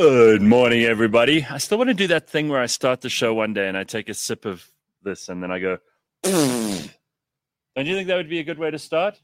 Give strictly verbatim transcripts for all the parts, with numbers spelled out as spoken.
Good morning, everybody. I still want to do that thing where I start the show one day and I take a sip of this and then I go, don't you think that would be a good way to start?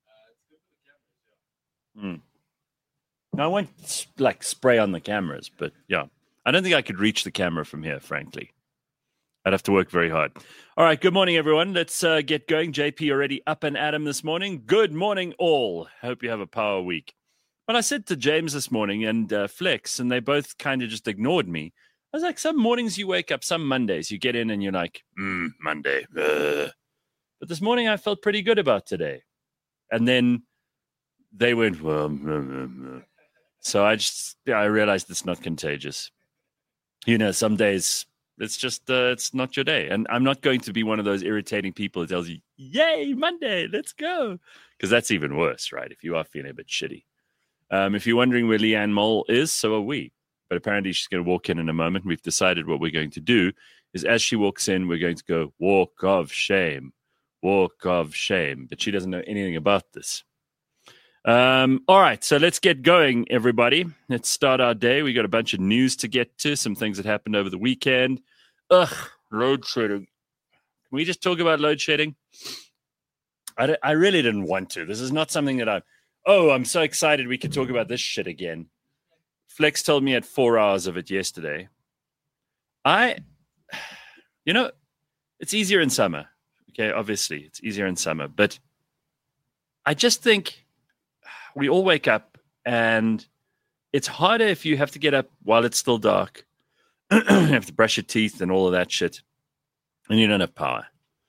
Hmm. No, I won't like spray on the cameras, but yeah, I don't think I could reach the camera from here, frankly. I'd have to work very hard. All right, good morning, everyone. Let's uh, get going. J P already up and at 'em this morning. Good morning, all. Hope you have a power week. But I said to James this morning and uh, Flex, and they both kind of just ignored me. I was like, some mornings you wake up, some Mondays you get in and you're like, mm, Monday. Ugh. But this morning I felt pretty good about today. And then they went, well, blah, blah, blah. So I just, yeah, I realized it's not contagious. You know, some days it's just, uh, it's not your day. And I'm not going to be one of those irritating people that tells you, yay, Monday, let's go. Because that's even worse, right? If you are feeling a bit shitty. Um, if you're wondering where Leanne Mole is, so are we. But apparently she's going to walk in in a moment. We've decided what we're going to do is as she walks in, we're going to go, walk of shame, walk of shame. But she doesn't know anything about this. Um, all right, so let's get going, everybody. Let's start our day. We got a bunch of news to get to, some things that happened over the weekend. Ugh, load shedding. Can we just talk about load shedding? I, d- I really didn't want to. This is not something that I... Oh, I'm so excited we could talk about this shit again. Flex told me I had four hours of it yesterday. I, you know, it's easier in summer. Okay, obviously, it's easier in summer. But I just think we all wake up and it's harder if you have to get up while it's still dark. You have to brush your teeth and all of that shit. And you don't have power.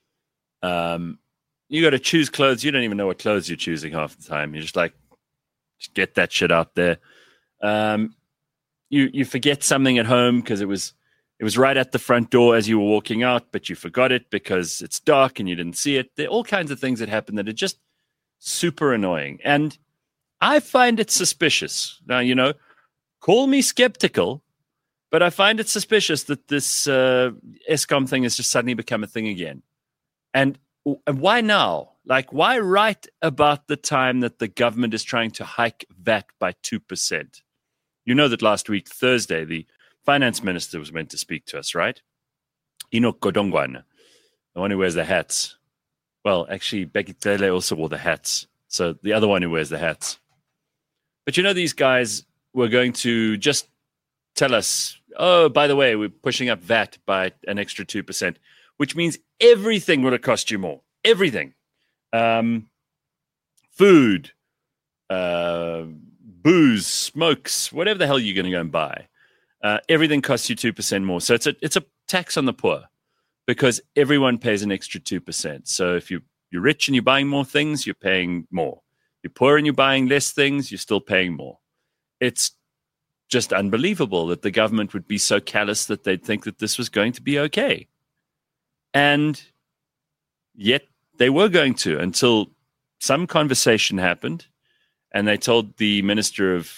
Um. You got to choose clothes. You don't even know what clothes you're choosing half the time. You're just like, just get that shit out there. Um, you you forget something at home because it was it was right at the front door as you were walking out, but you forgot it because it's dark and you didn't see it. There are all kinds of things that happen that are just super annoying, and I find it suspicious. Now, you know, call me skeptical, but I find it suspicious that this uh, Eskom thing has just suddenly become a thing again, and. And why now? Like, why right about the time that the government is trying to hike V A T by two percent? You know that last week, Thursday, the finance minister was meant to speak to us, right? Enoch Godongwana, the one who wears the hats. Well, actually, Becky Tlele also wore the hats. So the other one who wears the hats. But you know, these guys were going to just tell us, oh, by the way, we're pushing up V A T by an extra two percent. Which means everything would have cost you more. Everything. Um, food, uh, booze, smokes, whatever the hell you're going to go and buy. Uh, everything costs you two percent more. So it's a it's a tax on the poor because everyone pays an extra two percent. So if you, you're rich and you're buying more things, you're paying more. You're poor and you're buying less things, you're still paying more. It's just unbelievable that the government would be so callous that they'd think that this was going to be okay. And yet they were going to until some conversation happened and they told the Minister of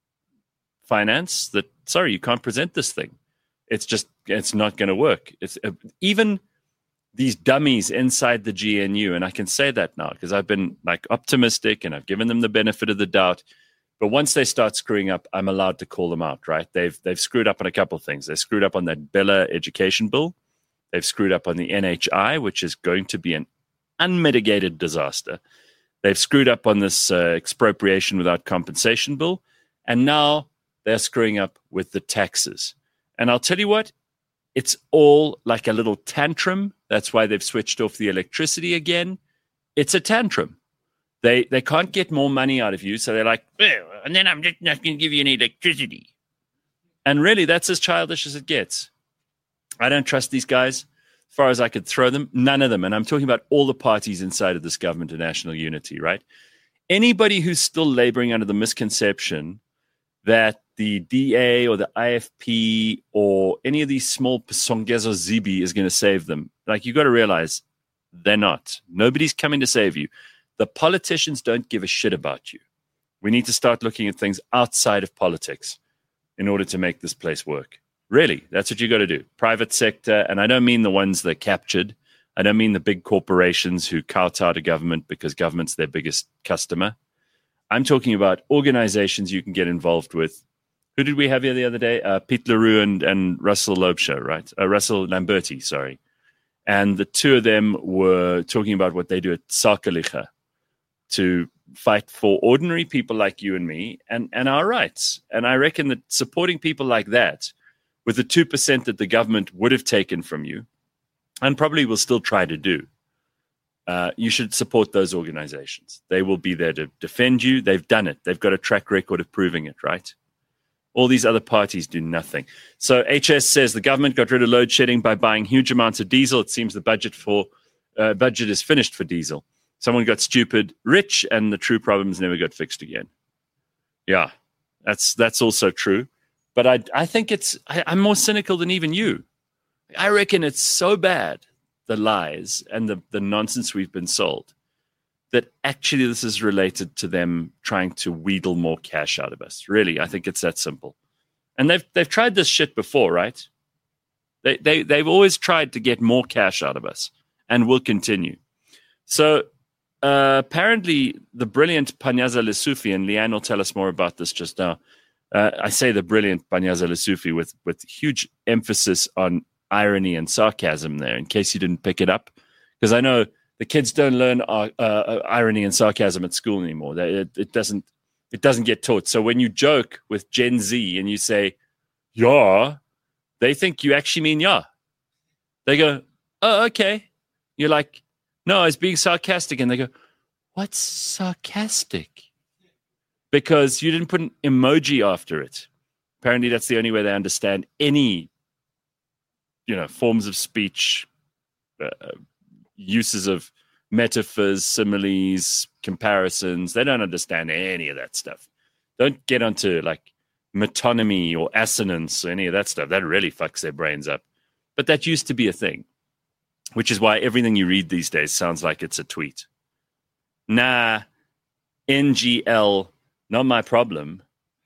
Finance that, sorry, you can't present this thing. It's just, it's not going to work. It's uh, even these dummies inside the G N U, and I can say that now because I've been like optimistic and I've given them the benefit of the doubt. But once they start screwing up, I'm allowed to call them out, right? They've, they've screwed up on a couple of things. They screwed up on that Bella education bill. They've screwed up on the N H I, which is going to be an unmitigated disaster. They've screwed up on this uh, expropriation without compensation bill. And now they're screwing up with the taxes. And I'll tell you what, it's all like a little tantrum. That's why they've switched off the electricity again. It's a tantrum. They they can't get more money out of you. So they're like, well, and then I'm just not going to give you any electricity. And really, that's as childish as it gets. I don't trust these guys as far as I could throw them. None of them. And I'm talking about all the parties inside of this government of national unity, right? Anybody who's still laboring under the misconception that the D A or the I F P or any of these small Pasongezo Zibi is going to save them, like, you got to realize they're not. Nobody's coming to save you. The politicians don't give a shit about you. We need to start looking at things outside of politics in order to make this place work. Really, that's what you got to do. Private sector, and I don't mean the ones that are captured. I don't mean the big corporations who kowtow to government because government's their biggest customer. I'm talking about organizations you can get involved with Who did we have here the other day? Uh, Pete LaRue and, and Russell Loebscher, right? Uh, Russell Lamberti, sorry. And the two of them were talking about what they do at Sakeliga to fight for ordinary people like you and me and, and our rights. And I reckon that supporting people like that with the two percent that the government would have taken from you and probably will still try to do, uh, you should support those organizations. They will be there to defend you. They've done it. They've got a track record of proving it, right? All these other parties do nothing. So H S says the government got rid of load shedding by buying huge amounts of diesel. It seems the budget for uh, budget is finished for diesel. Someone got stupid rich, and the true problems never got fixed again. Yeah, that's that's also true. But I I think it's I, I'm more cynical than even you. I reckon it's so bad, the lies and the, the nonsense we've been sold, that actually this is related to them trying to wheedle more cash out of us. Really, I think it's that simple. And they've they've tried this shit before, right? They they they've always tried to get more cash out of us, and will continue. So uh, apparently, the brilliant Panyaza Lesufi, and Leanne will tell us more about this just now. Uh, I say the brilliant Panyaza Lesufi with with huge emphasis on irony and sarcasm there, in case you didn't pick it up, because I know the kids don't learn uh, uh, irony and sarcasm at school anymore. It, it doesn't. It doesn't get taught. So when you joke with Gen Z and you say "yeah," they think you actually mean "yeah." They go, "Oh, okay." You're like, "No, I was being sarcastic," and they go, "What's sarcastic?" Because you didn't put an emoji after it. Apparently, that's the only way they understand any, you know, forms of speech. Uh, uses of metaphors, similes, comparisons. They don't understand any of that stuff. Don't get onto like metonymy or assonance or any of that stuff. That really fucks their brains up. But that used to be a thing, which is why everything you read these days sounds like it's a tweet. Nah, N G L, not my problem.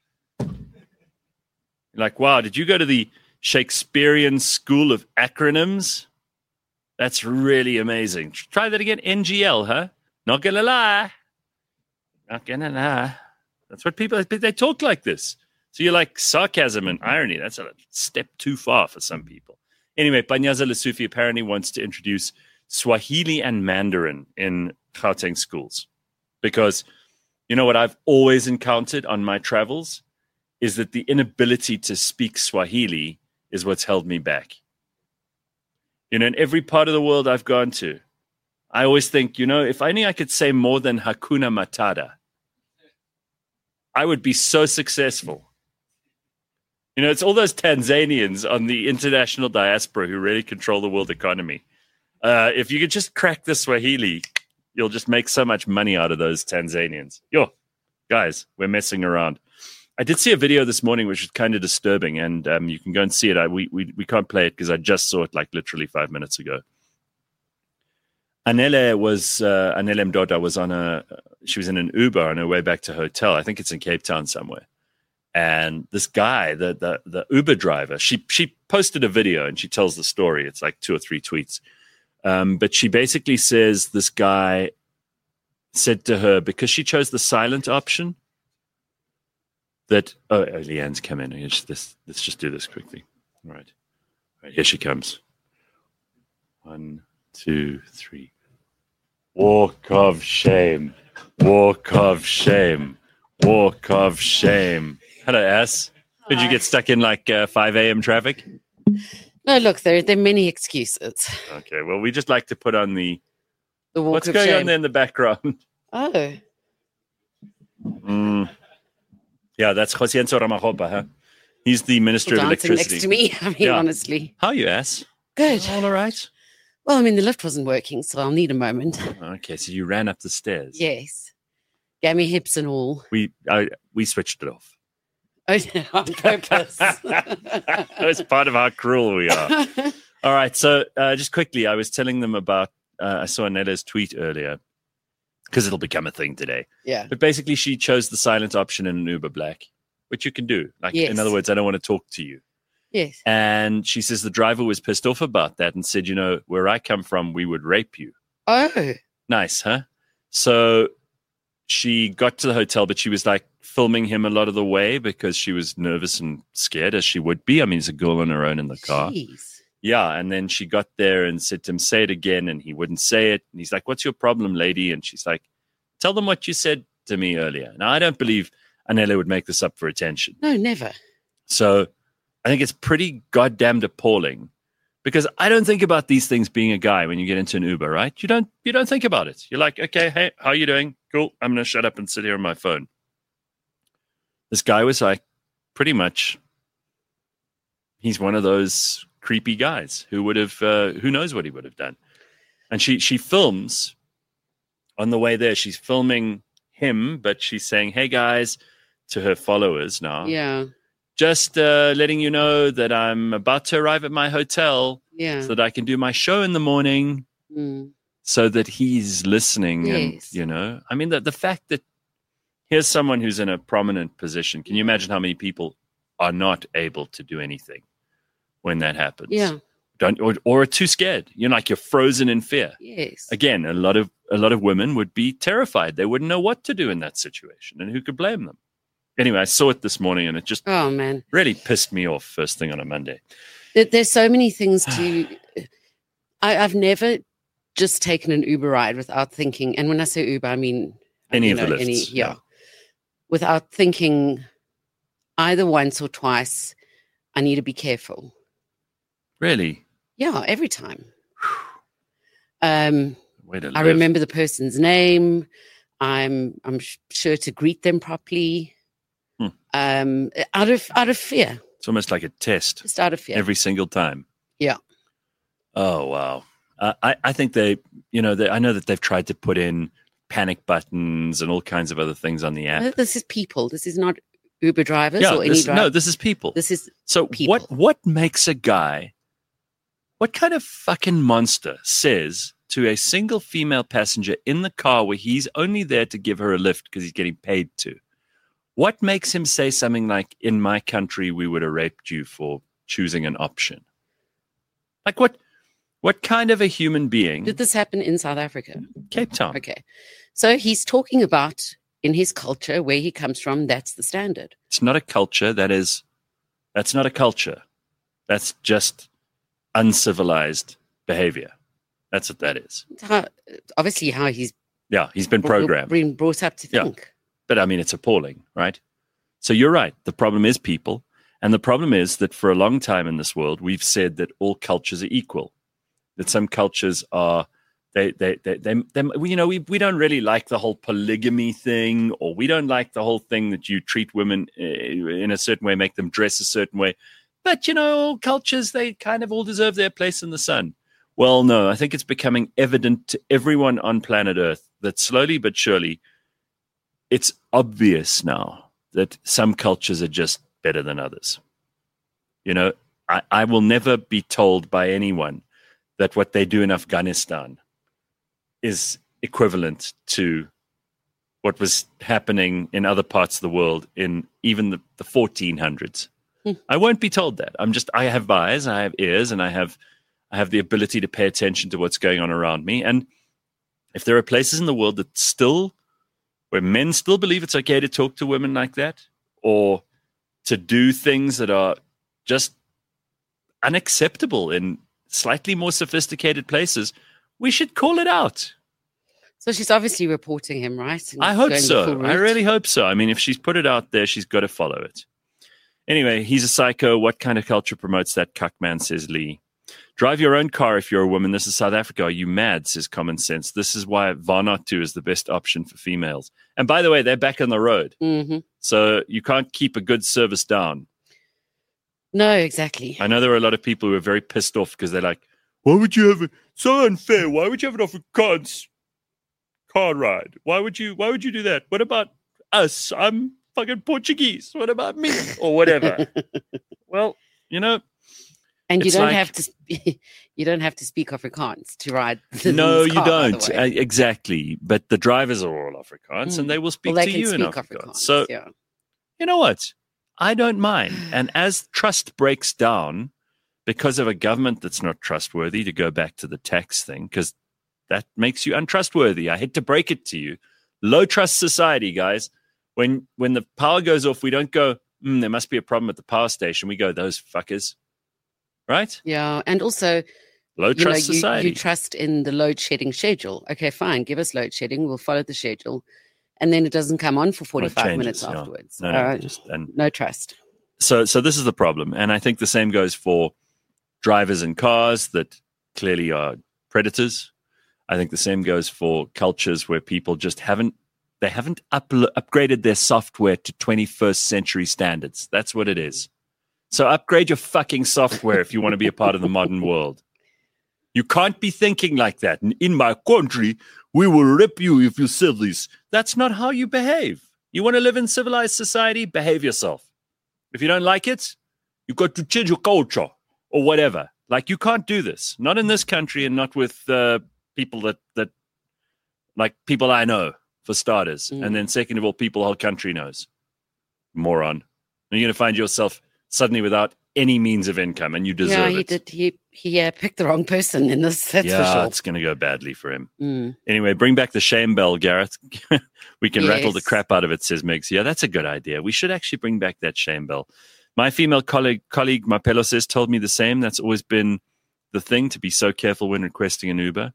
Like, wow, did you go to the Shakespearean School of Acronyms? That's really amazing. Try that again. N G L, huh? Not gonna lie. Not gonna lie. That's what people, they talk like this. So you're like sarcasm and irony. That's a step too far for some people. Anyway, Panyaza Lesufi apparently wants to introduce Swahili and Mandarin in Gauteng schools. Because, you know what I've always encountered on my travels is that the inability to speak Swahili is what's held me back. You know, in every part of the world I've gone to, I always think, you know, if only I could say more than Hakuna Matata, I would be so successful. You know, it's all those Tanzanians on the international diaspora who really control the world economy. Uh, if you could just crack the Swahili, you'll just make so much money out of those Tanzanians. Yo, guys, we're messing around. I did see a video this morning which is kind of disturbing, and um, you can go and see it. I, we, we we can't play it because I just saw it like literally five minutes ago. Anele was uh, Anele Mdoda was on a she was in an Uber on her way back to her hotel. I think it's in Cape Town somewhere. And this guy, the the the Uber driver, she she posted a video and she tells the story. It's like two or three tweets, um, but she basically says this guy said to her, because she chose the silent option, that, oh, oh Leanne's come in. Let's just, let's just do this quickly. All right. All right. Here she comes. One, two, three. Walk of shame. Walk of shame. Walk of shame. Hello, Ass. Did you get stuck in like uh, five a.m. traffic? No, look, there, there are many excuses. Okay, well, we just like to put on the... The walk What's of going shame. on there in the background? Oh. Mm. Yeah, that's José Enzo Ramajopa, huh? He's the Minister of Dancing Electricity. next to me, I mean, Yeah. honestly. How are you, Ass? Good. All right. Well, I mean, the lift wasn't working, so I'll need a moment. Okay, so you ran up the stairs. Yes. Gammy hips and all. We I, we switched it off. Oh, on purpose. That's part of how cruel we are. All right, so uh, just quickly, I was telling them about, uh, I saw Anela's tweet earlier, because it'll become a thing today. Yeah. But basically, she chose the silent option in an Uber Black, which you can do. Like, Yes. in other words, I don't want to talk to you. Yes. And she says the driver was pissed off about that and said, you know, where I come from, we would rape you. Oh. Nice, huh? So she got to the hotel, but she was like filming him a lot of the way because she was nervous and scared, as she would be. I mean, he's a girl on her own in the car. Jeez. Yeah, and then she got there and said to him, say it again, and he wouldn't say it. And he's like, what's your problem, lady? And she's like, tell them what you said to me earlier. Now, I don't believe Anele would make this up for attention. No, never. So I think it's pretty goddamned appalling, because I don't think about these things being a guy when you get into an Uber, right? You don't you don't think about it. You're like, okay, hey, how you doing? Cool. I'm going to shut up and sit here on my phone. This guy was like, pretty much, he's one of those creepy guys who would have, uh, who knows what he would have done. And she she films on the way there. She's filming him, but she's saying, hey, guys, to her followers now. Yeah. Just uh, letting you know that I'm about to arrive at my hotel Yeah. so that I can do my show in the morning, Mm. so that he's listening. And, Yes. you know, I mean, the, the fact that here's someone who's in a prominent position. Can you imagine how many people are not able to do anything when that happens? Yeah. Don't, or, or are too scared. You're like, you're frozen in fear. Yes. Again, a lot of a lot of women would be terrified. They wouldn't know what to do in that situation, and who could blame them? Anyway, I saw it this morning, and it just Oh, man. really pissed me off first thing on a Monday. There- There's so many things to. I, I've never just taken an Uber ride without thinking. And when I say Uber, I mean Any you of the know, lifts, yeah. yeah. Without thinking either once or twice, I need to be careful. Really? Yeah, every time. Um, Way to I live. remember the person's name. I'm I'm sh- sure to greet them properly. Hmm. Um, out of out of fear, It's almost like a test just out of fear. every single time. Yeah. Oh, wow. Uh, I, I think they, you know, they, I know that they've tried to put in panic buttons and all kinds of other things on the app. Uh, This is people. This is not Uber drivers Yeah, or any this, driver. no, this is people. This is So people. what what makes a guy, what kind of fucking monster says to a single female passenger in the car where he's only there to give her a lift because he's getting paid to? What makes him say something like, in my country, we would have raped you for choosing an option? Like what what kind of a human being? Did this happen in South Africa? Cape Town. Okay. So he's talking about in his culture, where he comes from, that's the standard. It's not a culture. That is, that's not a culture. That's just uncivilized behavior. That's what that is. It's How, obviously, how he's Yeah, he's been programmed. been brought up to Yeah. think. But I mean, it's appalling, right? So you're right. The problem is people. And the problem is that for a long time in this world, we've said that all cultures are equal, that some cultures are, they, they, they, they, they we, you know, we, we don't really like the whole polygamy thing, or we don't like the whole thing that you treat women uh, in a certain way, make them dress a certain way. But, you know, all cultures, they kind of all deserve their place in the sun. Well, no, I think it's becoming evident to everyone on planet Earth that slowly but surely, it's obvious now that some cultures are just better than others. You know, I, I will never be told by anyone that what they do in Afghanistan is equivalent to what was happening in other parts of the world in even the, the fourteen hundreds. Hmm. I won't be told that. I'm just, I have eyes, I have ears, and I have, I have the ability to pay attention to what's going on around me. And if there are places in the world that still, where men still believe it's okay to talk to women like that, or to do things that are just unacceptable in slightly more sophisticated places, we should call it out. So she's obviously reporting him, right? And I hope going the so. full I route. really hope so. I mean, if she's put it out there, she's got to follow it. Anyway, he's a psycho. What kind of culture promotes that cuck man, says Lee. Drive your own car if you're a woman. This is South Africa. Are you mad, says Common Sense. This is why Vanuatu is the best option for females. And by the way, they're back on the road. Mhm. So you can't keep a good service down. No, exactly. I know there are a lot of people who are very pissed off because they're like, why would you have it? So unfair. Why would you have it off a car's car ride? Why would you, why would you do that? What about us? I'm fucking Portuguese. What about me? Or whatever. Well, you know, And you it's don't like- have to. Sp- you don't have to speak Afrikaans to ride. The, no, this you car, by the don't. way. Uh, exactly. But the drivers are all Afrikaans Mm. and they will speak well, they to can you in speak Afrikaans. Afrikaans. So, yeah. you know what? I don't mind. And as trust breaks down because of a government that's not trustworthy, to go back to the tax thing, because that makes you untrustworthy. I hate to break it to you, Low trust society, guys. When when the power goes off, we don't go, mm, there must be a problem at the power station. We go, those fuckers. Right? Yeah. And also, low you know, trust you, society. you trust in the load shedding schedule. Okay, fine. Give us load shedding. We'll follow the schedule. And then it doesn't come on for forty-five changes, minutes yeah. afterwards. No, no, Uh, just, and no trust. so so this is the problem. And I think the same goes for drivers in cars that clearly are predators. I think the same goes for cultures where people just haven't they haven't up, upgraded their software to twenty-first century standards. That's what it is. So upgrade your fucking software if you want to be a part of the modern world. You can't be thinking like that. In my country, we will rip you if you say this. That's not how you behave. You want to live in civilized society? Behave yourself. If you don't like it, you've got to change your culture or whatever. Like, you can't do this. Not in this country and not with uh, people that, that, like people I know, for starters. Mm. And then second of all, people the whole country knows. Moron. And you're going to find yourself suddenly without any means of income, and you deserve yeah, he it. did. He he uh, picked the wrong person in this. That's yeah, for sure. It's going to go badly for him. Mm. Anyway, bring back the shame bell, Gareth. We can Yes. rattle the crap out of it, says Megs. Yeah, that's a good idea. We should actually bring back that shame bell. My female colleague, colleague Mapelo says, told me the same. That's always been the thing, to be so careful when requesting an Uber.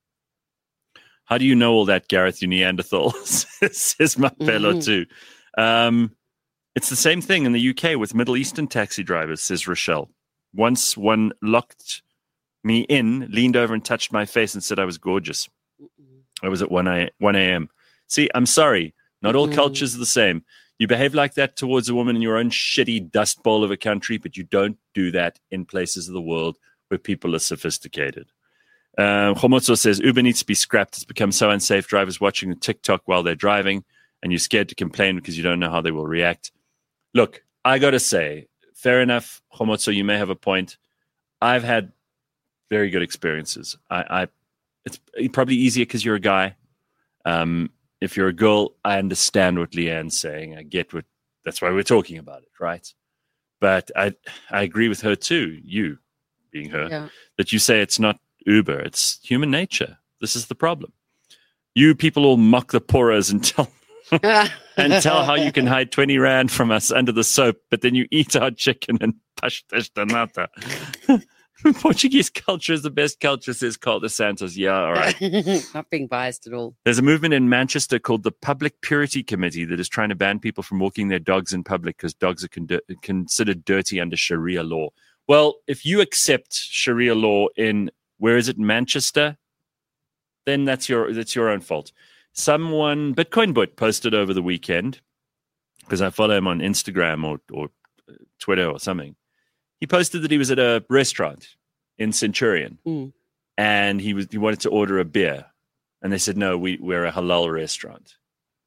How do you know all that, Gareth, you Neanderthal? says Mapelo Mm-hmm. too. Um, it's the same thing in the U K with Middle Eastern taxi drivers, says Rochelle. Once one locked me in, leaned over and touched my face and said I was gorgeous. I was at one a.m. See, I'm sorry. Not all Mm. cultures are the same. You behave like that towards a woman in your own shitty dust bowl of a country, but you don't do that in places of the world where people are sophisticated. Uh, Homotso says, Uber needs to be scrapped. It's become so unsafe. Drivers watching TikTok while they're driving, and you're scared to complain because you don't know how they will react. Look, I got to say, fair enough, Homotso, you may have a point. I've had very good experiences. I, I It's probably easier because you're a guy. Um, if you're a girl, I understand what Leanne's saying. I get what, that's why we're talking about it, right? But I I agree with her too, you being her, Yeah. that you say it's not Uber, it's human nature. This is the problem. You people all mock the poorers and tell and tell how you can hide twenty rand from us under the soap, but then you eat our chicken and pastas de nata. Portuguese culture is the best culture, says Carl dos Santos. Yeah, all right. Not being biased at all. There's a movement in Manchester called the Public Purity Committee that is trying to ban people from walking their dogs in public because dogs are con- considered dirty under Sharia law. Well, if you accept Sharia law in, where is it, Manchester, then that's your that's your own fault. Someone, Bitcoin Butt, posted over the weekend, because I follow him on Instagram or, or Twitter or something. He posted that he was at a restaurant in Centurion, Mm. and he was he wanted to order a beer, and they said, no, we, we're a halal restaurant.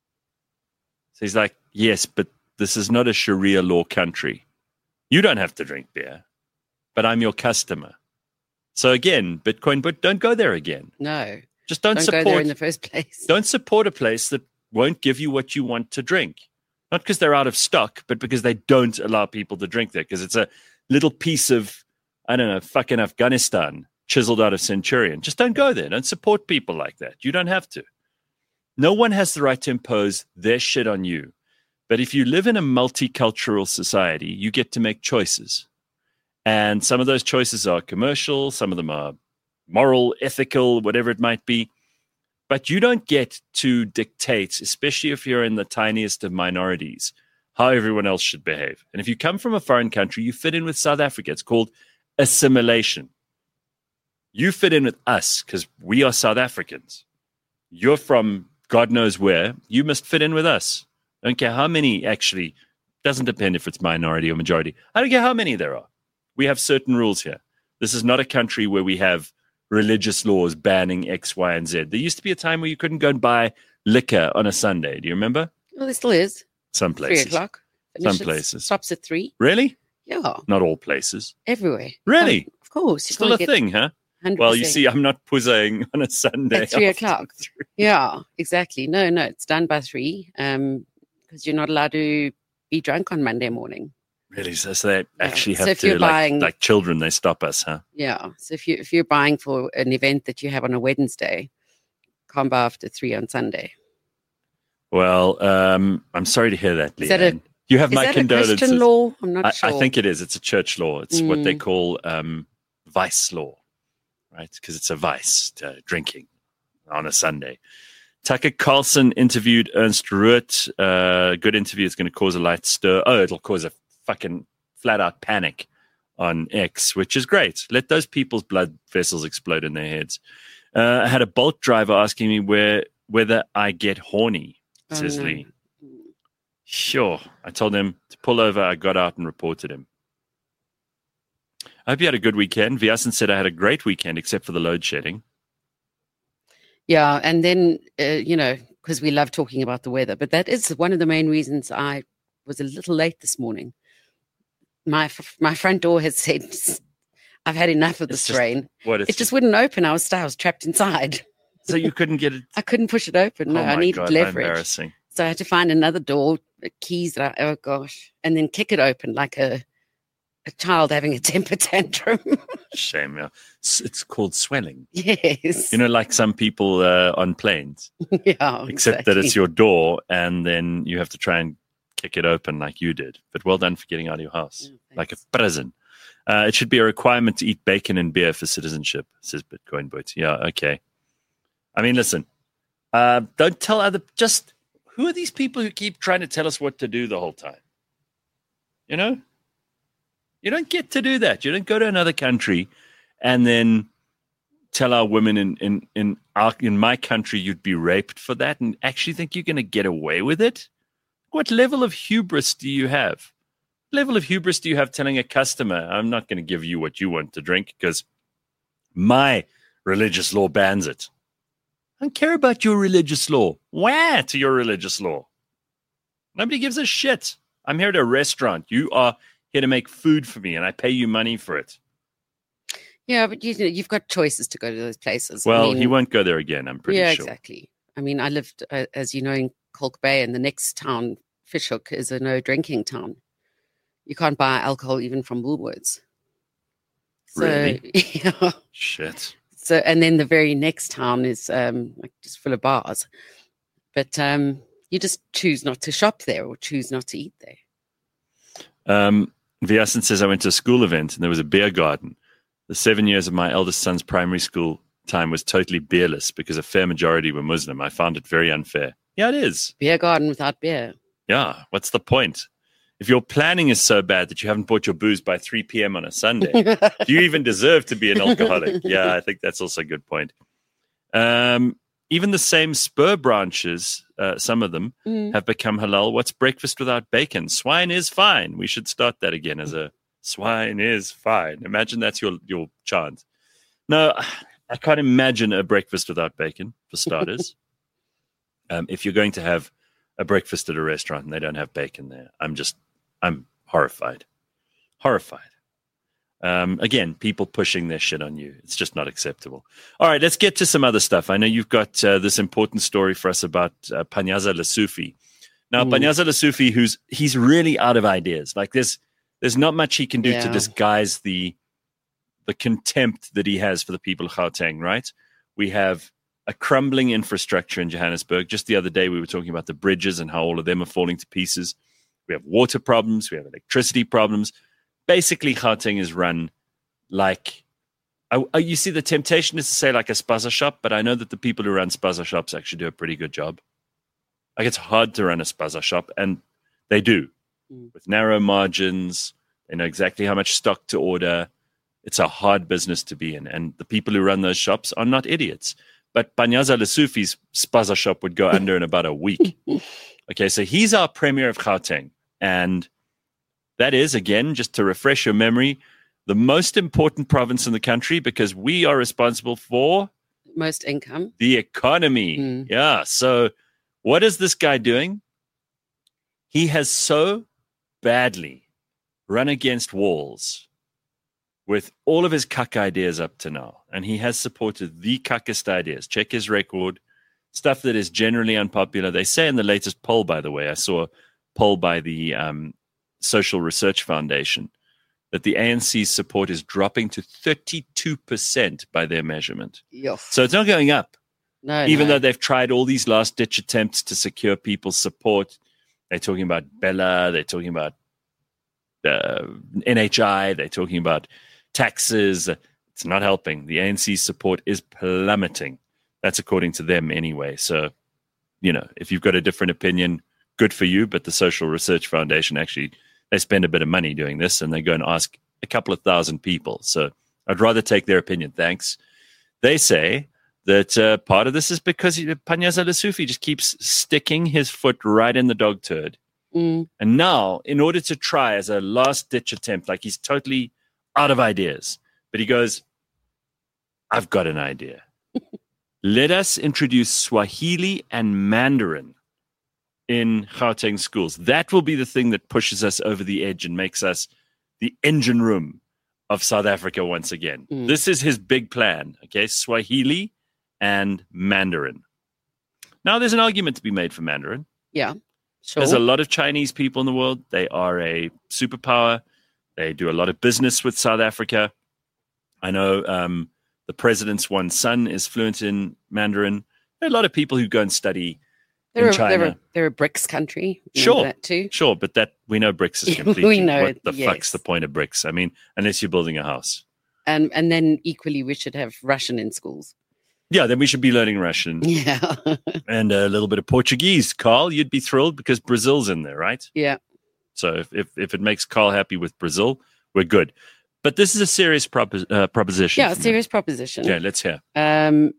So he's like, yes, but this is not a Sharia law country. You don't have to drink beer, but I'm your customer. So again, Bitcoin, but don't go there again. No. Just don't, Don't support. go there in the first place. Don't support a place that won't give you what you want to drink. Not because they're out of stock, but because they don't allow people to drink there. Because it's a little piece of, I don't know, fucking Afghanistan chiseled out of Centurion. Just don't go there. Don't support people like that. You don't have to. No one has the right to impose their shit on you. But if you live in a multicultural society, you get to make choices. And some of those choices are commercial, some of them are moral, ethical, whatever it might be. But you don't get to dictate, especially if you're in the tiniest of minorities, how everyone else should behave. And if you come from a foreign country, you fit in with South Africa. It's called assimilation. You fit in with us because we are South Africans. You're from God knows where. You must fit in with us. I don't care how many, actually, doesn't depend if it's minority or majority. I don't care how many there are. We have certain rules here. This is not a country where we have religious laws banning X, Y, and Z. There used to be a time where you couldn't go and buy liquor on a Sunday. Do you remember? Well, there still is. Some places. Three o'clock. Some Finishes- places. Stops at three. Really? Yeah. Not all places. Everywhere. Really? Um, of course. You Still a can't get thing, huh? one hundred percent. Well, you see, I'm not puzzing on a Sunday. At three after o'clock. three. Yeah, exactly. No, no, it's done by three. Um, because you're not allowed to be drunk on Monday morning. Really? So, so they actually So have if to, you're like, buying- like children, they stop us, huh? Yeah. So if you if you're buying for an event that you have on a Wednesday, can't buy after three on Sunday. Well, um, I'm sorry to hear that, Leanne. Is that a, you have is my that condolences. a Christian law? I'm not I, sure. I think it is. It's a church law. It's mm. what they Mm. call um, vice law, right? Because it's a vice, to drinking on a Sunday. Tucker Carlson interviewed Ernst Ruet. Uh, good interview. It's going to cause a light stir. Oh, it'll cause a fucking flat-out panic on X, which is great. Let those people's blood vessels explode in their heads. Uh, I had a Bolt driver asking me where whether I get horny, says oh, no. Lee. Sure. I told him to pull over. I got out and reported him. I hope you had a good weekend. Vyasan said I had a great weekend, except for the load shedding. Yeah, and then, uh, you know, because we love talking about the weather, but that is one of the main reasons I was a little late this morning. My my front door has said, I've had enough of this just, rain. What, it just wouldn't open. I was, I was trapped inside. So you couldn't get it? I couldn't push it open. No, oh I needed God, leverage. How embarrassing. So I had to find another door, keys, that I, oh gosh, and then kick it open like a a child having a temper tantrum. Shame, yeah. It's, it's called swelling. Yes. You know, like some people uh, on planes. Yeah, Except exactly. that it's your door and then you have to try and kick it open like you did. But well done for getting out of your house. Oh, like a prison. Uh, it should be a requirement to eat bacon and beer for citizenship, says Bitcoin Boot. Yeah, okay. I mean, listen, uh, don't tell other, just, who are these people who keep trying to tell us what to do the whole time? You know? You don't get to do that. You don't go to another country and then tell our women in in in, our, in my country you'd be raped for that and actually think you're going to get away with it? What level of hubris do you have? What level of hubris do you have telling a customer, I'm not going to give you what you want to drink because my religious law bans it? I don't care about your religious law. Where to your religious law? Nobody gives a shit. I'm here at a restaurant. You are here to make food for me, and I pay you money for it. Yeah, but you, you've got choices to go to those places. Well, I mean, he won't go there again, I'm pretty yeah, sure. Yeah, exactly. I mean, I lived, uh, as you know, in Kalk Bay, and the next town, Fishhook, is a no-drinking town. You can't buy alcohol even from Woolworths. So, really? Yeah. Shit. So, and then the very next town is um, like just full of bars. But um, you just choose not to shop there or choose not to eat there. Um, Vyasan says, I went to a school event and there was a beer garden. The seven years of my eldest son's primary school time was totally beerless because a fair majority were Muslim. I found it very unfair. Yeah, it is. Beer garden without beer. Yeah, what's the point? If your planning is so bad that you haven't bought your booze by three p.m. on a Sunday, do you even deserve to be an alcoholic? Yeah, I think that's also a good point. Um, even the same Spur branches, uh, some of them, mm. have become halal. What's breakfast without bacon? Swine is fine. We should start that again as a swine is fine. Imagine that's your, your chant. No, I can't imagine a breakfast without bacon, for starters. um, if you're going to have a breakfast at a restaurant and they don't have bacon there, I'm just, I'm horrified. Horrified. Um, again, people pushing their shit on you. It's just not acceptable. All right, let's get to some other stuff. I know you've got uh, this important story for us about uh, Panyaza Lesufi. Now, mm. Panyaza Lesufi, who's he's really out of ideas. Like there's there's not much he can do yeah. to disguise the the contempt that he has for the people of Gauteng, right? We have a crumbling infrastructure in Johannesburg. Just the other day, we were talking about the bridges and how all of them are falling to pieces. We have water problems. We have electricity problems. Basically, Gauteng is run like, I, I, you see, the temptation is to say like a spaza shop, but I know that the people who run spaza shops actually do a pretty good job. Like it's hard to run a spaza shop, and they do. Mm. With narrow margins, they know exactly how much stock to order. It's a hard business to be in, and the people who run those shops are not idiots. But Panyaza Lesufi's spaza shop would go under in about a week. Okay, so he's our premier of Gauteng, and that is, again, just to refresh your memory, the most important province in the country because we are responsible for most income, the economy. Mm. Yeah. So what is this guy doing? He has so badly run against walls with all of his cuck ideas up to now. And he has supported the cuckest ideas. Check his record. Stuff that is generally unpopular. They say in the latest poll, by the way, I saw a poll by the um, Social Research Foundation, that the A N C's support is dropping to thirty-two percent by their measurement. Yes. So it's not going up. No, Even no. though they've tried all these last-ditch attempts to secure people's support. They're talking about Bella. They're talking about uh, N H I. They're talking about taxes. It's not helping. The A N C's support is plummeting. That's according to them anyway. So, you know, if you've got a different opinion, good for you. But the Social Research Foundation, actually, they spend a bit of money doing this, and they go and ask a couple of thousand people. So I'd rather take their opinion. Thanks. They say that uh, part of this is because Panyaza Lesufi just keeps sticking his foot right in the dog turd. Mm. And now, in order to try as a last-ditch attempt, like he's totally out of ideas, but he goes, I've got an idea. Let us introduce Swahili and Mandarin in Gauteng schools. That will be the thing that pushes us over the edge and makes us the engine room of South Africa once again. Mm. This is his big plan, okay? Swahili and Mandarin. Now, there's an argument to be made for Mandarin. Yeah, sure. There's a lot of Chinese people in the world. They are a superpower. They do a lot of business with South Africa. I know um, the president's one son is fluent in Mandarin. There are a lot of people who go and study they're in a, China. They're a, they're a BRICS country. You know Sure. that too. Sure, but that we know BRICS is We completely. know, what the yes. fuck's the point of BRICS? I mean, unless you're building a house. And and then equally, we should have Russian in schools. Yeah, then we should be learning Russian Yeah, and a little bit of Portuguese. Carl, you'd be thrilled because Brazil's in there, right? yeah. So if, if, if it makes Carl happy with Brazil, we're good. But this is a serious propo- uh, proposition. Yeah, a from serious him. proposition. Okay, let's hear. Um,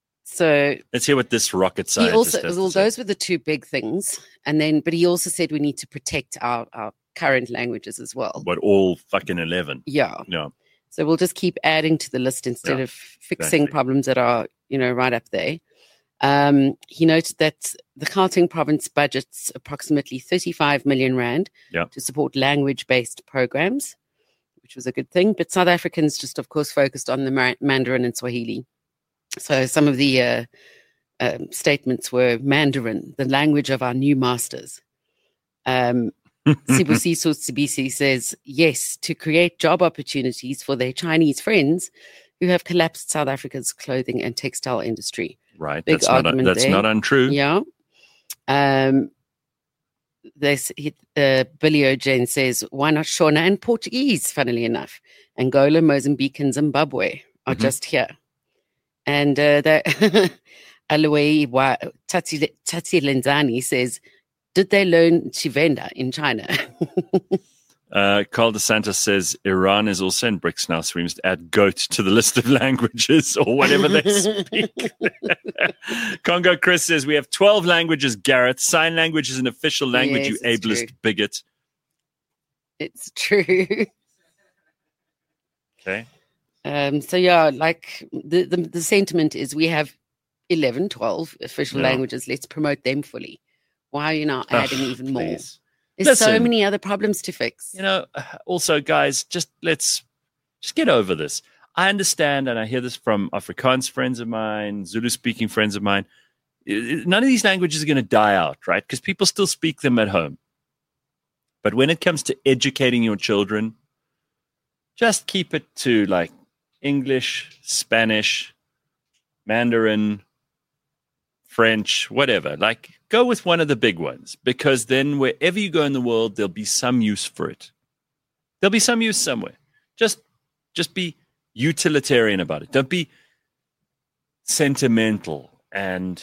so Let's hear what this rocket he scientist also, has to well, say. those were the two big things, and then, but he also said we need to protect our our current languages as well. What, all fucking eleven? Yeah. No. So we'll just keep adding to the list instead Yeah, of fixing exactly. problems that are, you know, right up there. Um, he noted that the Gauteng province budgets approximately thirty-five million rand Yeah. to support language-based programs, which was a good thing. But South Africans just, of course, focused on the Mar- Mandarin and Swahili. So some of the uh, um, statements were Mandarin, the language of our new masters. Um, Sibusiso Sibisi says, yes, to create job opportunities for their Chinese friends who have collapsed South Africa's clothing and textile industry. Right. Big That's not argument that's there. not untrue. Yeah. Um, this, uh, Billy O'Jane says, why not Shona and Portuguese, funnily enough? Angola, Mozambique, and Zimbabwe are Mhm. just here. And uh, the Aloe Wa- Tati Tati Lenzani says, did they learn Chivenda in China? Uh, Carl DeSantis says Iran is also in BRICS now, so we must add goat to the list of languages or whatever they speak. Congo Chris says we have twelve languages, Garrett. Sign language is an official language, Yes, you it's ableist true. bigot. It's true. Okay. Um, so yeah, like the, the the sentiment is we have eleven, twelve official Yeah. languages. Let's promote them fully. Why are you now adding Ugh, even more? please. There's so Listen. many other problems to fix. You know, also, guys, just let's just get over this. I understand, and I hear this from Afrikaans friends of mine, Zulu-speaking friends of mine. I- I- None of these languages are going to die out, right? Because people still speak them at home. But when it comes to educating your children, just keep it to like English, Spanish, Mandarin, French, whatever. Like, go with one of the big ones, because then wherever you go in the world, there'll be some use for it. There'll be some use somewhere. Just, just be utilitarian about it. Don't be sentimental and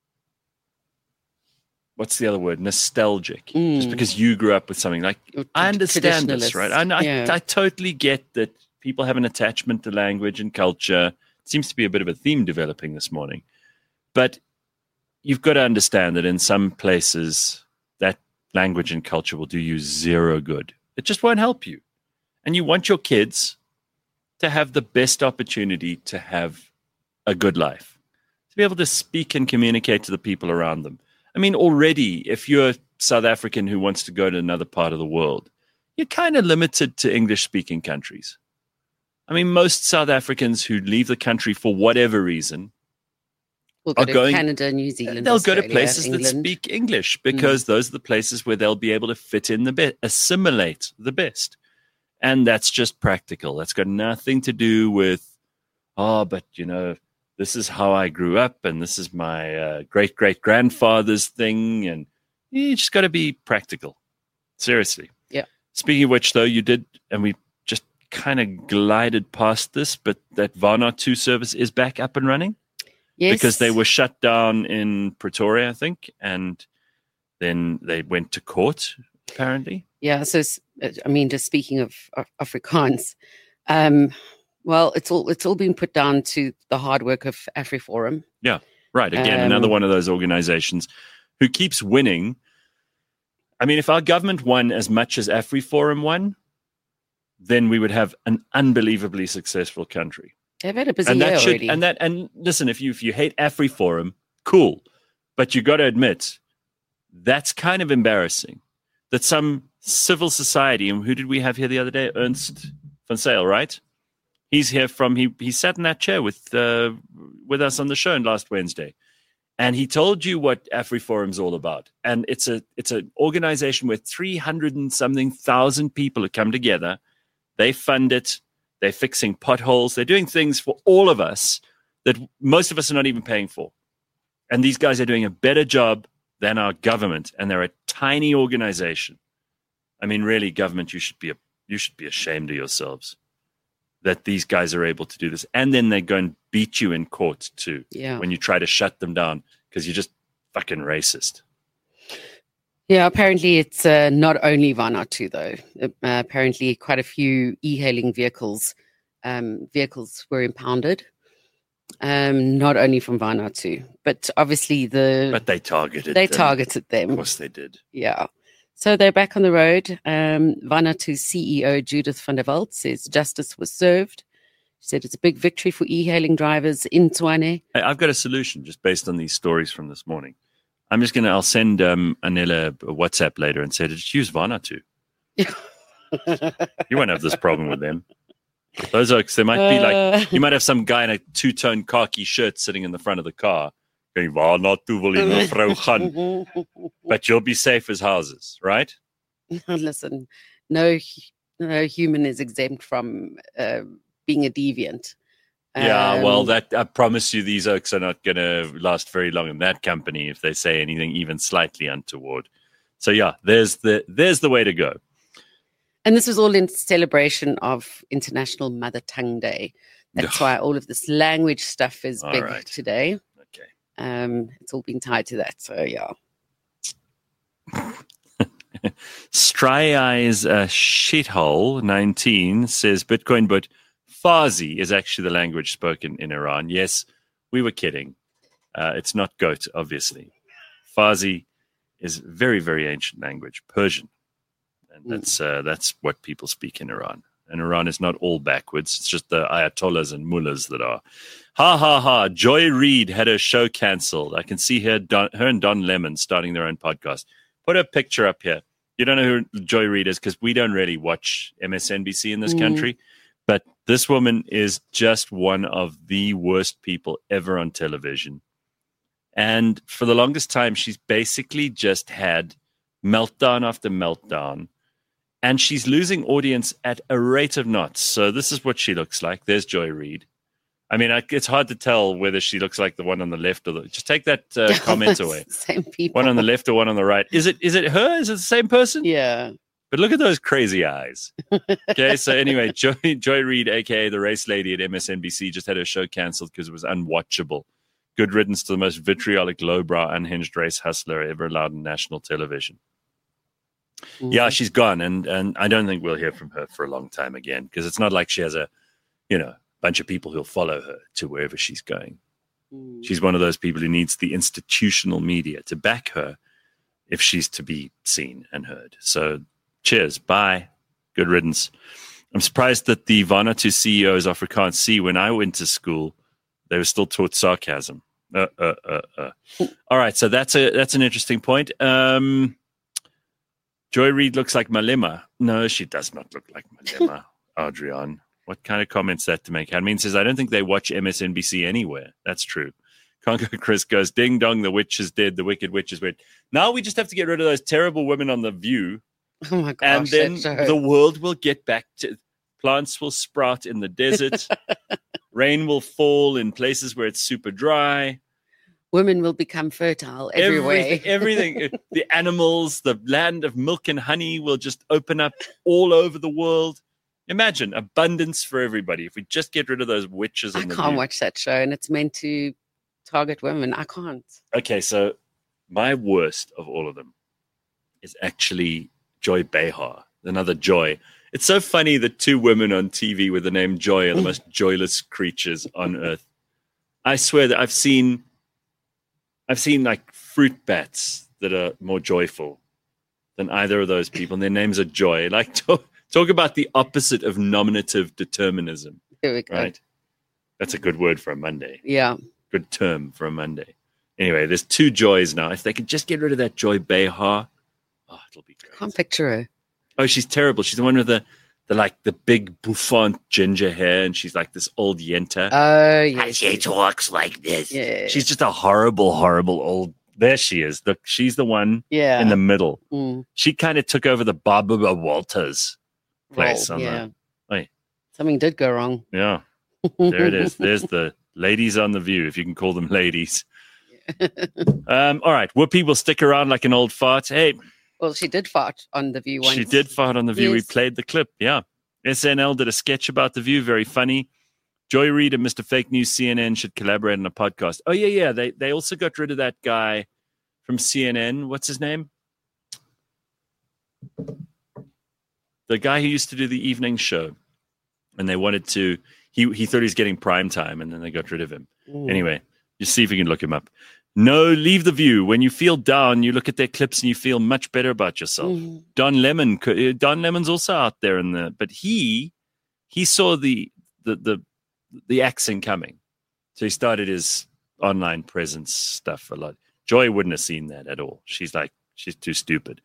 what's the other word? Nostalgic. Mm. Just because you grew up with something. Like, Or I tra- understand this, traditionalists. right? I, I, Yeah. I totally get that people have an attachment to language and culture. It seems to be a bit of a theme developing this morning. But you've got to understand that in some places, that language and culture will do you zero good. It just won't help you. And you want your kids to have the best opportunity to have a good life, to be able to speak and communicate to the people around them. I mean, already, if you're a South African who wants to go to another part of the world, you're kind of limited to English-speaking countries. I mean, most South Africans who leave the country for whatever reason, We'll go are to going- Canada, New Zealand, they'll go to Australia, places that England. speak English, because those are the places where they'll be able to fit in the best, assimilate the best. And that's just practical. That's got nothing to do with, oh, but, you know, this is how I grew up, and this is my uh, great great grandfather's thing, and you just got to be practical. Seriously. Yeah. Speaking of which, though, you did, and we just kind of glided past this, but that Vanuatu service is back up and running. Yes. Because they were shut down in Pretoria, I think, and then they went to court, apparently. Yeah, so, I mean, just speaking of, of Afrikaans, um, well, it's all it's all been put down to the hard work of AfriForum. Yeah, right. Again, Um, another one of those organizations who keeps winning. I mean, if our government won as much as AfriForum won, then we would have an unbelievably successful country. They've had a busy And year that should, already. and that, and listen, if you if you hate AfriForum, cool, but you got to admit that's kind of embarrassing that some civil society. And who did we have here the other day? Ernst van Sale, right? He's here from he he sat in that chair with uh, with us on the show last Wednesday, and he told you what AfriForum's all about. And it's a it's an organization where three hundred and something thousand people have come together. They fund it. They're fixing potholes. They're doing things for all of us that most of us are not even paying for. And these guys are doing a better job than our government. And they're a tiny organization. I mean, really, government, you should be a, you should be ashamed of yourselves that these guys are able to do this. And then they go and beat you in court too. Yeah. When you try to shut them down because you're just fucking racist. Yeah, apparently it's uh, not only Vanuatu, though. Uh, apparently quite a few e-hailing vehicles um, vehicles were impounded, um, not only from Vanuatu, but obviously the But they targeted they them. targeted them. Of course they did. Yeah. So they're back on the road. Um, Vanuatu C E O Judith van der Walt says justice was served. She said it's a big victory for e-hailing drivers in Tshwane. Hey, I've got a solution just based on these stories from this morning. I'm just going to, I'll send um, Anila a WhatsApp later and say, just use Vanuatu. You won't have this problem with them. Those oaks, they might be like, you might have some guy in a two-tone khaki shirt sitting in the front of the car going, Vanuatu wil jy mevrou gaan. But you'll be safe as houses, right? Listen, no, no human is exempt from uh, being a deviant. Yeah, well, Um, that I promise you, these oaks are not going to last very long in that company if they say anything even slightly untoward. So yeah, there's the there's the way to go. And this was all in celebration of International Mother Tongue Day. That's why all of this language stuff is All big right. today. Okay. Um, it's all been tied to that. So yeah. Stray Eyes uh, Shithole nineteen says Bitcoin, but Farsi is actually the language spoken in Iran. Yes, we were kidding. Uh, it's not goat, obviously. Farsi is very, very ancient language, Persian. And that's uh, that's what people speak in Iran. And Iran is not all backwards. It's just the ayatollahs and mullahs that are. Ha, ha, ha. Joy Reid had her show cancelled. I can see her, Don, her and Don Lemon starting their own podcast. Put a picture up here. You don't know who Joy Reid is because we don't really watch M S N B C in this Mm. country. But this woman is just one of the worst people ever on television. And for the longest time, she's basically just had meltdown after meltdown. And she's losing audience at a rate of knots. So this is what she looks like. There's Joy Reid. I mean, I, it's hard to tell whether she looks like the one on the left or the... Just take that uh, comment away. Same people. One on the left or one on the right. Is it is it her? Is it the same person? Yeah. But look at those crazy eyes. Okay, so anyway, Joy, Joy Reid, a k a the race lady at M S N B C, just had her show canceled because it was unwatchable. Good riddance to the most vitriolic, lowbrow, unhinged race hustler ever allowed on national television. Mm. Yeah, she's gone, and and I don't think we'll hear from her for a long time again because it's not like she has a, you know, bunch of people who'll follow her to wherever she's going. Mm. She's one of those people who needs the institutional media to back her if she's to be seen and heard. So cheers, bye, good riddance. I'm surprised that the Vanuatu C E Os Afrikaans see when I went to school, they were still taught sarcasm. Uh, uh, uh, uh. All right, so that's a that's an interesting point. Um, Joy Reid looks like Malema. No, she does not look like Malema, Adrian. What kind of comments that to make? Admin says, I don't think they watch M S N B C anywhere. That's true. Congo Chris goes, ding dong, the witch is dead. The wicked witch is dead. Now we just have to get rid of those terrible women on The View. Oh my gosh. And then that show. the world will get back to, plants will sprout in the desert. Rain will fall in places where it's super dry. Women will become fertile everywhere. Everything, everything. The animals, the land of milk and honey will just open up all over the world. Imagine abundance for everybody if we just get rid of those witches. I in the can't view. watch that show, and it's meant to target women. I can't. Okay, so my worst of all of them is actually Joy Behar, another Joy. It's so funny that two women on T V with the name Joy are the most joyless creatures on earth. I swear that I've seen, I've seen like fruit bats that are more joyful than either of those people, and their names are Joy. Like talk, talk about the opposite of nominative determinism. Here we go. Right? That's a good word for a Monday. Yeah. Good term for a Monday. Anyway, there's two Joys now. If they could just get rid of that Joy Behar, oh, it'll be great. I can't picture her. Oh, she's terrible. She's the one with the, the like the big bouffant ginger hair, and she's like this old yenta. Oh, And yes. she talks like this. Yeah. She's just a horrible, horrible old. There she is. The, she's the one Yeah. in the middle. Mm. She kind of took over the Barbara Walters place. Roll, on yeah. the, Oi. Something did go wrong. Yeah, there it is. There's the ladies on the View, if you can call them ladies. um, all right. Whoopi will stick around like an old fart. Hey, Well, she did fart on The View once. she did fart on the View. We Yes. played the clip. Yeah. S N L did a sketch about the View. Very funny. Joy Reid and Mister Fake News C N N should collaborate on a podcast. Oh, yeah, yeah. They they also got rid of that guy from C N N. What's his name? The guy who used to do the evening show. And they wanted to, he, he thought he was getting prime time, and then they got rid of him. Mm. Anyway, just see if you can look him up. No, leave the View. When you feel down, you look at their clips and you feel much better about yourself. Mm. Don Lemon, could- Don Lemon's also out there in the, but he he saw the the the the accent coming, so he started his online presence stuff a lot. Joy wouldn't have seen that at all. She's like, she's too stupid.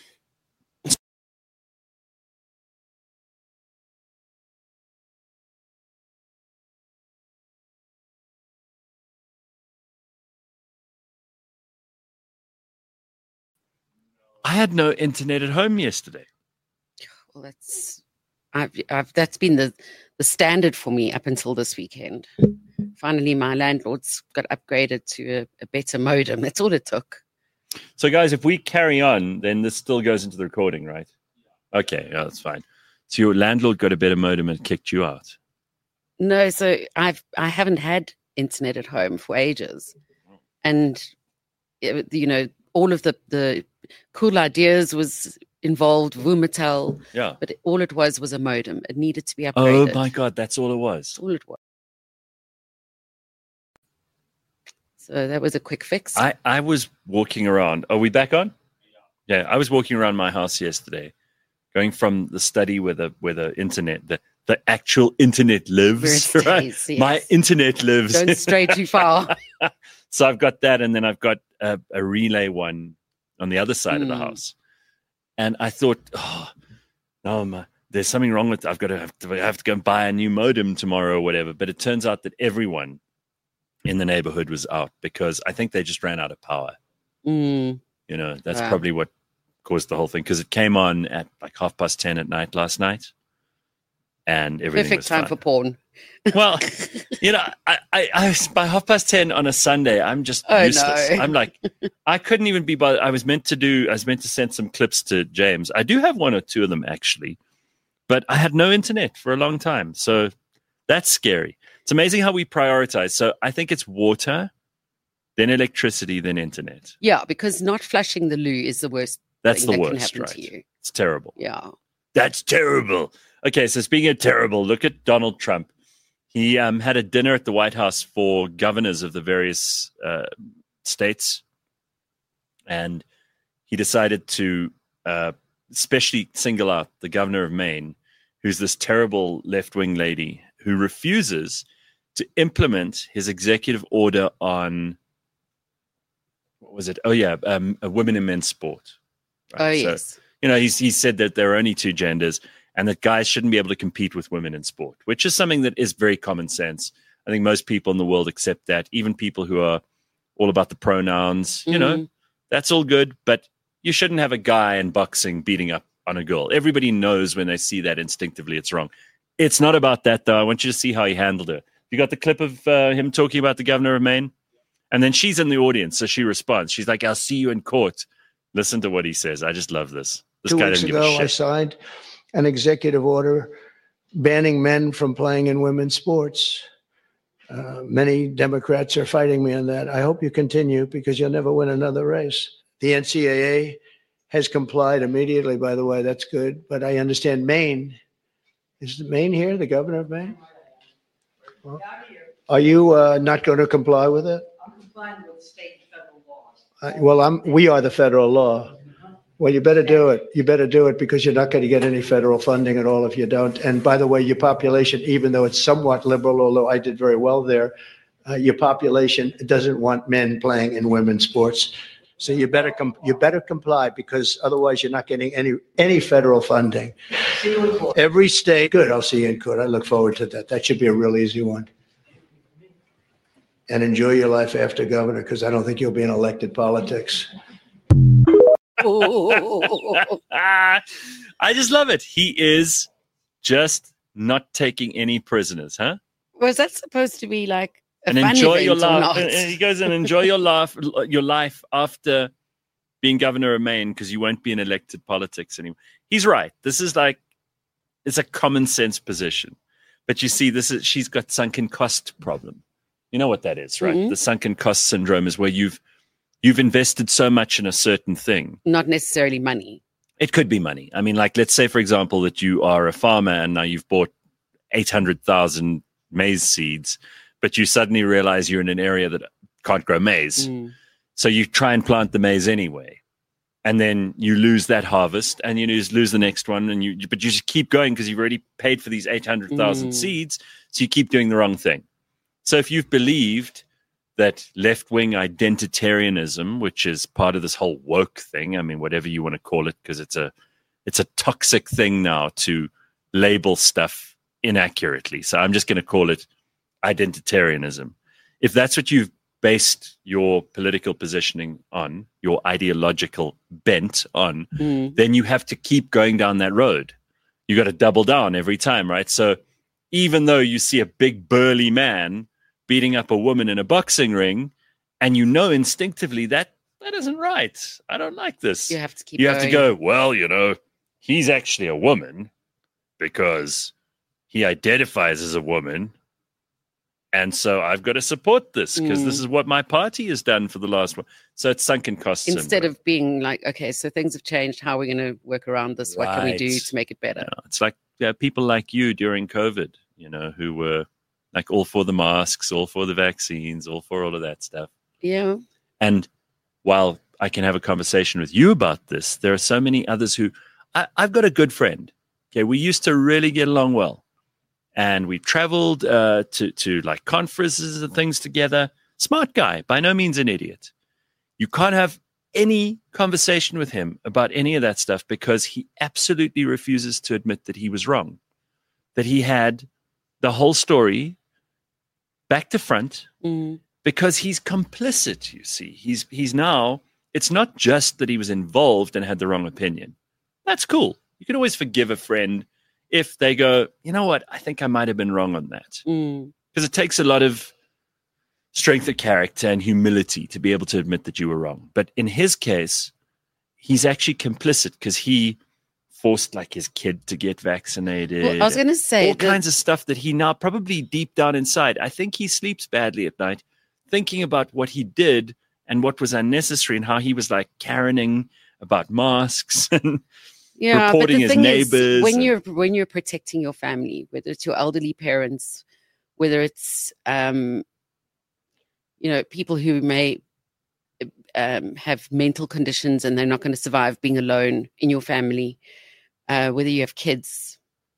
I had no internet at home yesterday. Well, that's I've, I've that's been the the standard for me up until this weekend. Finally, my landlord's got upgraded to a, a better modem. That's all it took. So, guys, if we carry on, then this still goes into the recording, right? Okay, yeah, that's fine. So your landlord got a better modem and kicked you out. No, so I've I haven't had internet at home for ages, and it- you know all of the the cool ideas was involved Vumatel, Yeah. but all it was was a modem. It needed to be Oh upgraded. my God, that's all it was. That's all it was. So that was a quick fix. I, I was walking around. Are we back on? Yeah, I was walking around my house yesterday, going from the study where the where the internet, the, the actual internet lives. Where it Right? stays, yes. My internet lives. Don't stray too far. So I've got that, and then I've got a, a relay one on the other side of the Mm. house. And I thought, oh, no, my, there's something wrong with. I've got to have to I have to go and buy a new modem tomorrow or whatever. But it turns out that everyone in the neighborhood was out because I think they just ran out of power. Mm. You know, that's Wow. probably what caused the whole thing, because it came on at like half past ten at night last night, and everything Perfect was time fine. for porn. Well, you know, I, I, I was, by half past ten on a Sunday, I'm just Oh, useless. no. I'm like, I couldn't even be. Bothered. I was meant to do. I was meant to send some clips to James. I do have one or two of them actually, but I had no internet for a long time, so that's scary. It's amazing how we prioritize. So I think it's water, then electricity, then internet. Yeah, because not flushing the loo is the worst That's thing the that can worst, happen right? to you. It's terrible. Yeah. That's terrible. Okay, so speaking of terrible, look at Donald Trump. He um, had a dinner at the White House for governors of the various uh, states, and he decided to uh, especially single out the governor of Maine, who's this terrible left-wing lady who refuses to implement his executive order on, what was it? Oh, yeah, um, women in men's sport. Oh, Right? So, yes. you know, he's, he said that there are only two genders and that guys shouldn't be able to compete with women in sport, which is something that is very common sense. I think most people in the world accept that, even people who are all about the pronouns, you know, Mhm. that's all good, but you shouldn't have a guy in boxing beating up on a girl. Everybody knows when they see that instinctively it's wrong. It's not about that, though. I want you to see how he handled it. You got the clip of uh, him talking about the governor of Maine? And then she's in the audience, so she responds. She's like, I'll see you in court. Listen to what he says. I just love this. This Two guy weeks doesn't give a ago, I shit. signed an executive order banning men from playing in women's sports. Uh, many Democrats are fighting me on that. I hope you continue because you'll never win another race. The N C double A has complied immediately, by the way. That's good. But I understand Maine. Is Maine here, the governor of Maine? Well, are you uh, not going to comply with it? I'm complying with state and federal laws. Uh, well, I'm, we are the federal law. Well, you better do it. You better do it because you're not going to get any federal funding at all if you don't. And by the way, your population, even though it's somewhat liberal, although I did very well there, uh, your population doesn't want men playing in women's sports. So you better com- you better comply because otherwise you're not getting any any federal funding. See you in court. Every state, good. I'll see you in court. I look forward to that. That should be a real easy one. And enjoy your life after governor because I don't think you'll be in elected politics. I just love it. He is just not taking any prisoners, huh? Was that supposed to be like a And fun enjoy your event or life. not? And and he goes and enjoy your life, your life after being governor of Maine because you won't be in elected politics anymore. He's right. This is like it's a common sense position, but you see, this is she's got sunken cost problem. You know what that is, right? Mm-hmm. The sunken cost syndrome is where you've you've invested so much in a certain thing. Not necessarily money. It could be money. I mean, like, let's say, for example, that you are a farmer and now you've bought eight hundred thousand maize seeds, but you suddenly realize you're in an area that can't grow maize. Mm. So you try and plant the maize anyway. And then you lose that harvest and you lose, lose the next one. And you, but you just keep going because you've already paid for these eight hundred thousand Mm. seeds. So you keep doing the wrong thing. So if you've believed that left-wing identitarianism, which is part of this whole woke thing, I mean, whatever you want to call it, because it's a it's a toxic thing now to label stuff inaccurately. So I'm just going to call it identitarianism. If that's what you've based your political positioning on, your ideological bent on, Mm. then you have to keep going down that road. You got to double down every time, right? So even though you see a big burly man beating up a woman in a boxing ring, and you know instinctively that that isn't right. I don't like this. You have to keep You going. have to go, well, you know, he's actually a woman because he identifies as a woman. And so I've got to support this because Mm. this is what my party has done for the last one. So it's sunken costs. Instead of being like, okay, so things have changed. How are we going to work around this? What can we do Right. to make it better? Yeah, it's like yeah, people like you during COVID, you know, who were like all for the masks, all for the vaccines, all for all of that stuff. Yeah. And while I can have a conversation with you about this, there are so many others who I, I've got a good friend. Okay, we used to really get along well, and we traveled uh, to to like conferences and things together. Smart guy, by no means an idiot. You can't have any conversation with him about any of that stuff because he absolutely refuses to admit that he was wrong, that he had the whole story back to front. Mm. Because he's complicit, you see. He's he's now, it's not just that he was involved and had the wrong opinion. That's cool. You can always forgive a friend if they go, you know what, I think I might have been wrong on that. Mm. Because it takes a lot of strength of character and humility to be able to admit that you were wrong. But in his case, he's actually complicit because he forced like his kid to get vaccinated. Well, I was going to say, all the- kinds of stuff that he now probably deep down inside, I think he sleeps badly at night thinking about what he did and what was unnecessary and how he was like Karening about masks and yeah, reporting but the his thing neighbors is, when and- you're when you're protecting your family, whether it's your elderly parents, whether it's um, you know, people who may um, have mental conditions and they're not going to survive being alone in your family, uh, whether you have kids,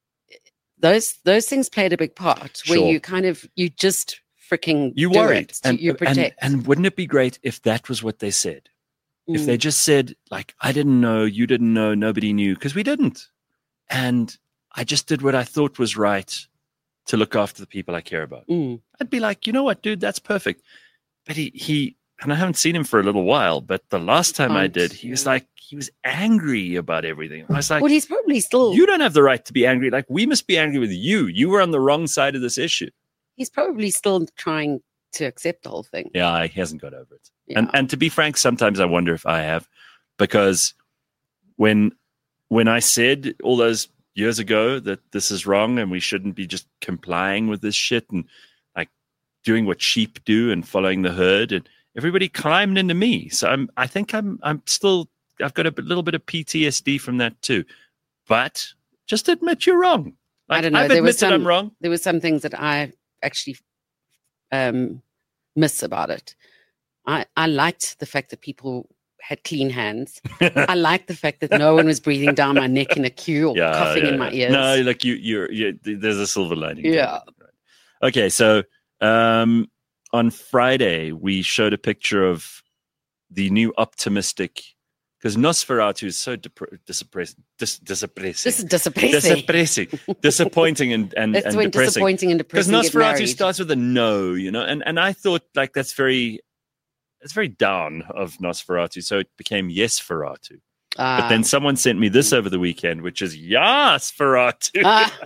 those those things played a big part. Where Sure. you kind of you just freaking you do worried. it. And, You and, protect. and wouldn't it be great if that was what they said? If Mm. they just said, like, I didn't know, you didn't know, nobody knew, because we didn't. And I just did what I thought was right to look after the people I care about. Mm. I'd be like, you know what, dude, that's perfect. But he, he and I haven't seen him for a little while, but the last time I Can't, did, he was yeah. like, he was angry about everything. I was like, Well, he's probably still. you don't have the right to be angry. Like, we must be angry with you. You were on the wrong side of this issue. He's probably still trying to accept the whole thing. Yeah, he hasn't got over it. Yeah. And and to be frank, sometimes I wonder if I have, because when when I said all those years ago that this is wrong and we shouldn't be just complying with this shit and like doing what sheep do and following the herd, and everybody climbed into me. So I'm I think I'm I'm still I've got a little bit of P T S D from that too. But just admit you're wrong. Like, I don't know. I've There was admitted some, I'm wrong. There were some things that I actually um, miss about it. I, I liked the fact that people had clean hands. I liked the fact that no one was breathing down my neck in a queue or Yeah, coughing yeah, in my yeah. ears. No, like you, you're, you there's a silver lining. to Yeah. it. Okay, so um, on Friday we showed a picture of the new optimistic, because Nosferatu is so depre- disappressing, dis- disappressing, This is disappointing. disappressing, disappointing, and and, That's and when depressing. disappointing and Because depressing get Nosferatu married. starts with a no, you know, and and I thought like that's very, it's very down of Nosferatu, so it became Yesferatu. But then someone sent me this over the weekend, which is Yasferatu.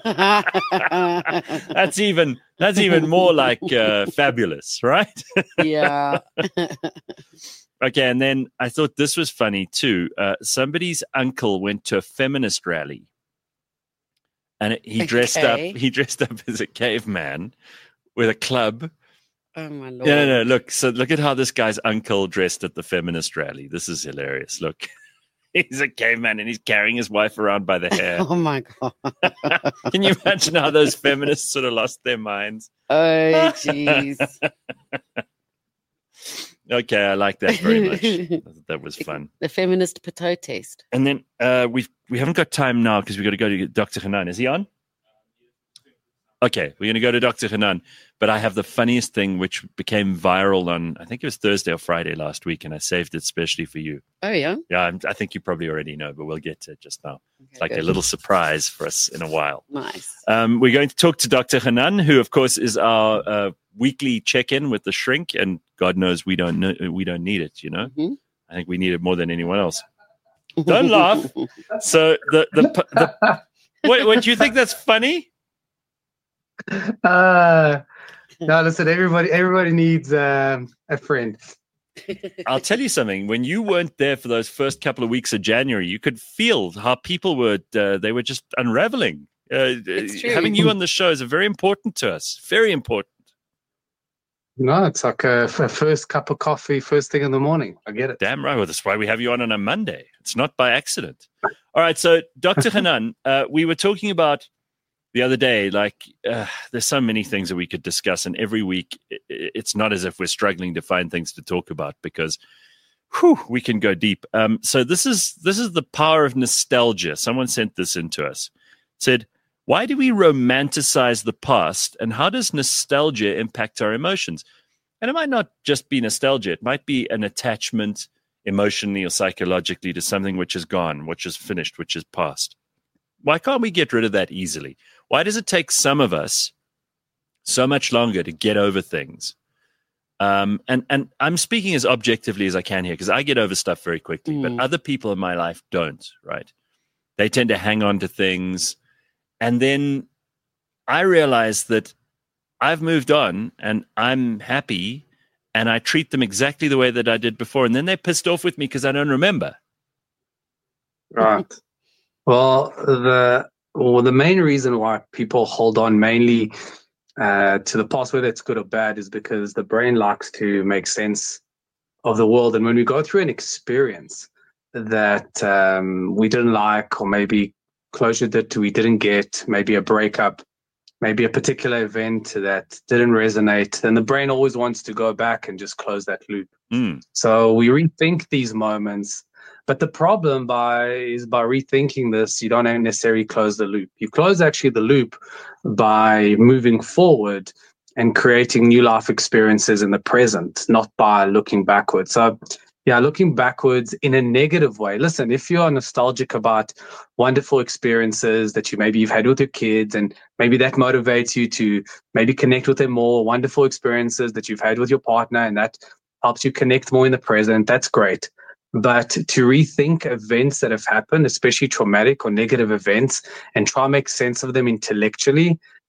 That's even that's even more like uh, fabulous, right? yeah. Okay, and then I thought this was funny too. Uh, somebody's uncle went to a feminist rally, and it, he dressed Okay. up. He dressed up as a caveman with a club. Oh my lord. No, no, no. Look, so look at how this guy's uncle dressed at the feminist rally. This is hilarious. Look, he's a caveman and he's carrying his wife around by the hair. Oh my god. Can you imagine how those feminists sort of lost their minds? Oh jeez. Okay, I like that very much. That was fun. The feminist potato test. And then uh, we've we haven't got time now because we've got to go to Doctor Hanan. Is he on? Okay, we're going to go to Doctor Hanan. But I have the funniest thing, which became viral on, I think it was Thursday or Friday last week, and I saved it especially for you. Oh yeah. Yeah, I'm, I think you probably already know, but we'll get to it just now. It's like good. a little surprise for us in a while. Nice. Um, we're going to talk to Doctor Hanan, who, of course, is our uh, weekly check-in with the shrink, and God knows we don't know, we don't need it. You know, Mhm. I think we need it more than anyone else. Don't laugh. So the the, the what, what do you think that's funny? Uh, no, listen, everybody, everybody needs um, a friend. I'll tell you something. When you weren't there for those first couple of weeks of January, you could feel how people were. Uh, they were just unraveling. Uh, It's true. having you on the show is very important to us. Very important. No, it's like a, a first cup of coffee, first thing in the morning. I get it. Damn right. Well, that's why we have you on on a Monday. It's not by accident. All right. So, Doctor Hanan, uh, we were talking about the other day, like, uh, there's so many things that we could discuss. And every week, it, it's not as if we're struggling to find things to talk about because whew, we can go deep. Um, so this is this is the power of nostalgia. Someone sent this in to us. It said, why do we romanticize the past, and how does nostalgia impact our emotions? And it might not just be nostalgia. It might be an attachment emotionally or psychologically to something which is gone, which is finished, which is past. Why can't we get rid of that easily? Why does it take some of us so much longer to get over things? Um, and, and I'm speaking as objectively as I can here because I get over stuff very quickly, Mm. but other people in my life don't, right? They tend to hang on to things. And then I realize that I've moved on and I'm happy and I treat them exactly the way that I did before. And then they're pissed off with me because I don't remember. Right. Well, the well, the main reason why people hold on mainly uh, to the past, whether it's good or bad, is because the brain likes to make sense of the world. And when we go through an experience that um, we didn't like, or maybe closure that we didn't get, maybe a breakup, maybe a particular event that didn't resonate, then the brain always wants to go back and just close that loop. Mm. So we rethink these moments. But the problem by is by rethinking this, you don't necessarily close the loop. You close actually the loop by moving forward and creating new life experiences in the present, not by looking backwards. So yeah, looking backwards in a negative way. Listen, if you're nostalgic about wonderful experiences that you maybe you've had with your kids, and maybe that motivates you to maybe connect with them more, wonderful experiences that you've had with your partner, and that helps you connect more in the present, that's great. But to rethink events that have happened, especially traumatic or negative events, and try and make sense of them intellectually,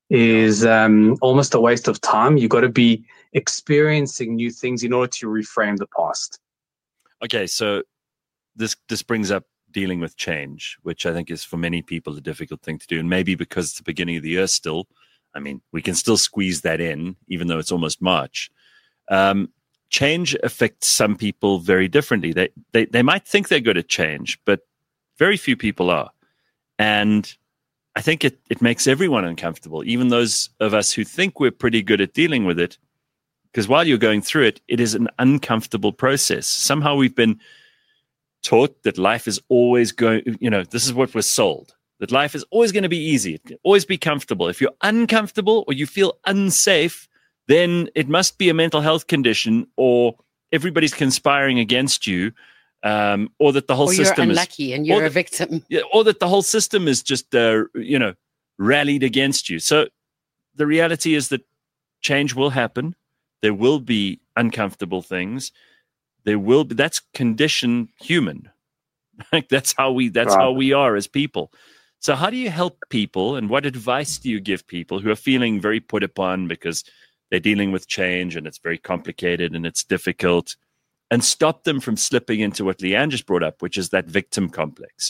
is um, almost a waste of time. You got to be experiencing new things in order to reframe the past. Okay, so this this brings up dealing with change, which I think is for many people a difficult thing to do. And maybe because it's the beginning of the year still, I mean, we can still squeeze that in, even though it's almost March. Um, change affects some people very differently. They, they, they might think they're good at change, but very few people are. And I think it, it makes everyone uncomfortable, even those of us who think we're pretty good at dealing with it. Because while you're going through it, it is an uncomfortable process. Somehow we've been taught that life is always going, you know, this is what we're sold, that life is always going to be easy. It can always be comfortable. If you're uncomfortable or you feel unsafe, then it must be a mental health condition, or everybody's conspiring against you, um, or that the whole or you're system unlucky is, and you're or a the, victim. yeah, or that the whole system is just, uh, you know, rallied against you. So the reality is that change will happen. There will be uncomfortable things. There will be, that's conditioned human. Like that's how we, that's Right. how we are as people. So how do you help people, and what advice do you give people who are feeling very put upon because they're dealing with change and it's very complicated and it's difficult, and stop them from slipping into what Leanne just brought up, which is that victim complex?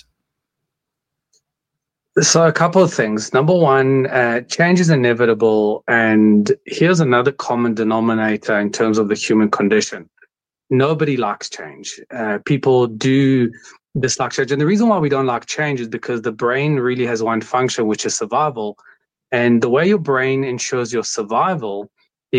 So a couple of things. Number one, uh, change is inevitable. And here's another common denominator in terms of the human condition. Nobody likes change. Uh, people do dislike change. And the reason why we don't like change is because the brain really has one function, which is survival. And the way your brain ensures your survival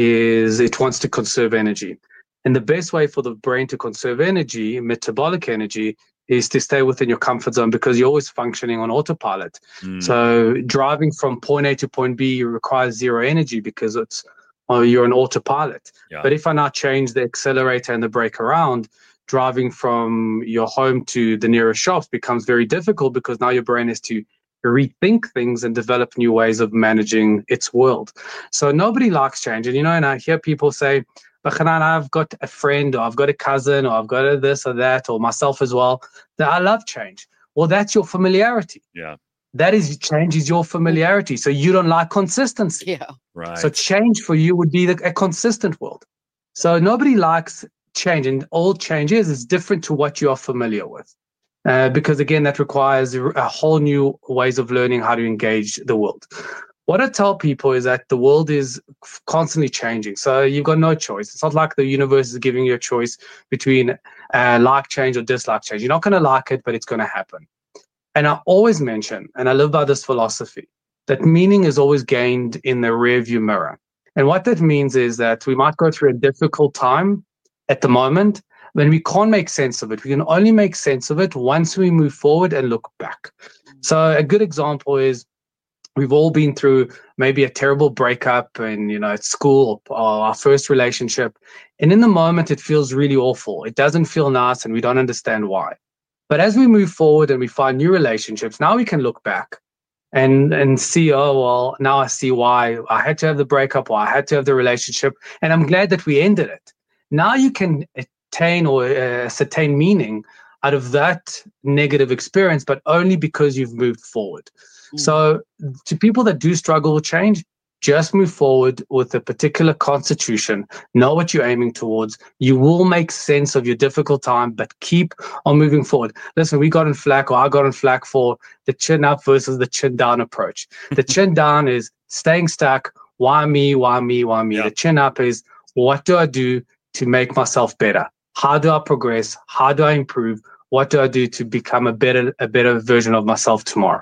is it wants to conserve energy. And the best way for the brain to conserve energy, metabolic energy, is to stay within your comfort zone, because you're always functioning on autopilot. Mm. So driving from point A to point B requires zero energy because it's well, you're an autopilot. Yeah. But if I now change the accelerator and the brake around, driving from your home to the nearest shops becomes very difficult, because now your brain has to rethink things and develop new ways of managing its world. So nobody likes change. And, you know, and I hear people say, I've got a friend, or I've got a cousin, or I've got a this or that, or myself as well, that I love change. Well, that's your familiarity. Yeah. That is, change is your familiarity. So you don't like consistency. Yeah. Right. So change for you would be the, a consistent world. So nobody likes change, and all change is is different to what you are familiar with. Uh, because again, that requires a whole new ways of learning how to engage the world. What I tell people is that the world is constantly changing. So you've got no choice. It's not like the universe is giving you a choice between uh, like change or dislike change. You're not going to like it, but it's going to happen. And I always mention, and I live by this philosophy, that meaning is always gained in the rearview mirror. And what that means is that we might go through a difficult time at the moment, when we can't make sense of it. We can only make sense of it once we move forward and look back. So a good example is, we've all been through maybe a terrible breakup and, you know, at school, or our first relationship. And in the moment, it feels really awful. It doesn't feel nice, and we don't understand why. But as we move forward and we find new relationships, now we can look back and, and see, oh, well, now I see why I had to have the breakup, or I had to have the relationship. And I'm glad that we ended it. Now you can attain or uh, ascertain meaning out of that negative experience, but only because you've moved forward. Mm. So to people that do struggle with change, just move forward with a particular constitution. Know what you're aiming towards. You will make sense of your difficult time, but keep on moving forward. Listen, we got in flack, or I got in flack for the chin up versus the chin down approach. The chin down is staying stuck. Why me? Why me? Why me? Yeah. The chin up is, what do I do to make myself better? How do I progress? How do I improve? What do I do to become a better, a better version of myself tomorrow?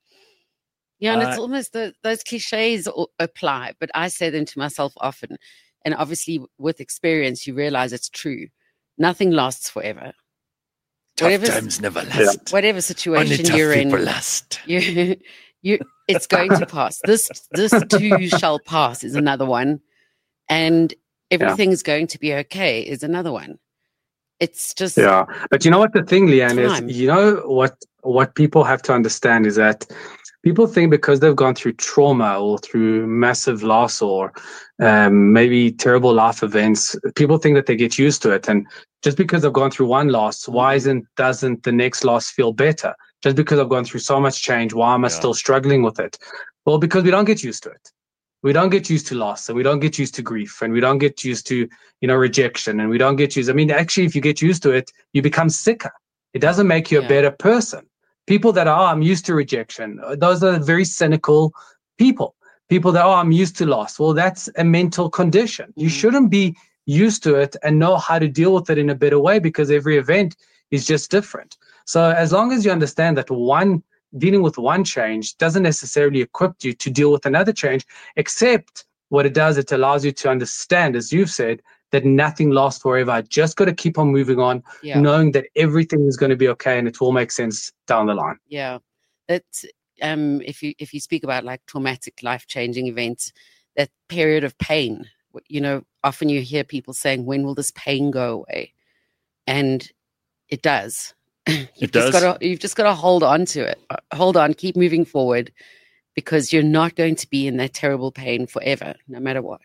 Yeah, and Uh, it's almost the, those cliches apply, but I say them to myself often. And obviously, with experience, you realize it's true. Nothing lasts forever. Tough whatever, times never last. Whatever situation Only tough you're in, people last. you, you, it's going to pass. This, this too shall pass is another one, and everything's yeah. going to be okay is another one. It's just yeah. But you know what the thing, Leanne, time. is, you know what what people have to understand is that people think because they've gone through trauma or through massive loss or um, maybe terrible life events, people think that they get used to it. And just because I've gone through one loss, why isn't doesn't the next loss feel better? Just because I've gone through so much change, why am I yeah. still struggling with it? Well, because we don't get used to it. We don't get used to loss, and we don't get used to grief, and we don't get used to, you know, rejection, and we don't get used. I mean, actually, if you get used to it, you become sicker. It doesn't make you a Yeah. better person. People that are, I'm used to rejection, those are very cynical people. People that, oh, I'm used to loss. Well, that's a mental condition. You Mm. shouldn't be used to it and know how to deal with it in a better way, because every event is just different. So as long as you understand that one dealing with one change doesn't necessarily equip you to deal with another change, except what it does, it allows you to understand, as you've said, that nothing lasts forever. I just got to keep on moving on, Yeah. knowing that everything is going to be okay and it will make sense down the line. Yeah, that's um, if you if you speak about like traumatic, life changing events, that period of pain. You know, often you hear people saying, "When will this pain go away?" And it does. you've It just does? Got to, you've just got to hold on to it. Uh, Hold on, keep moving forward, because you're not going to be in that terrible pain forever, no matter what.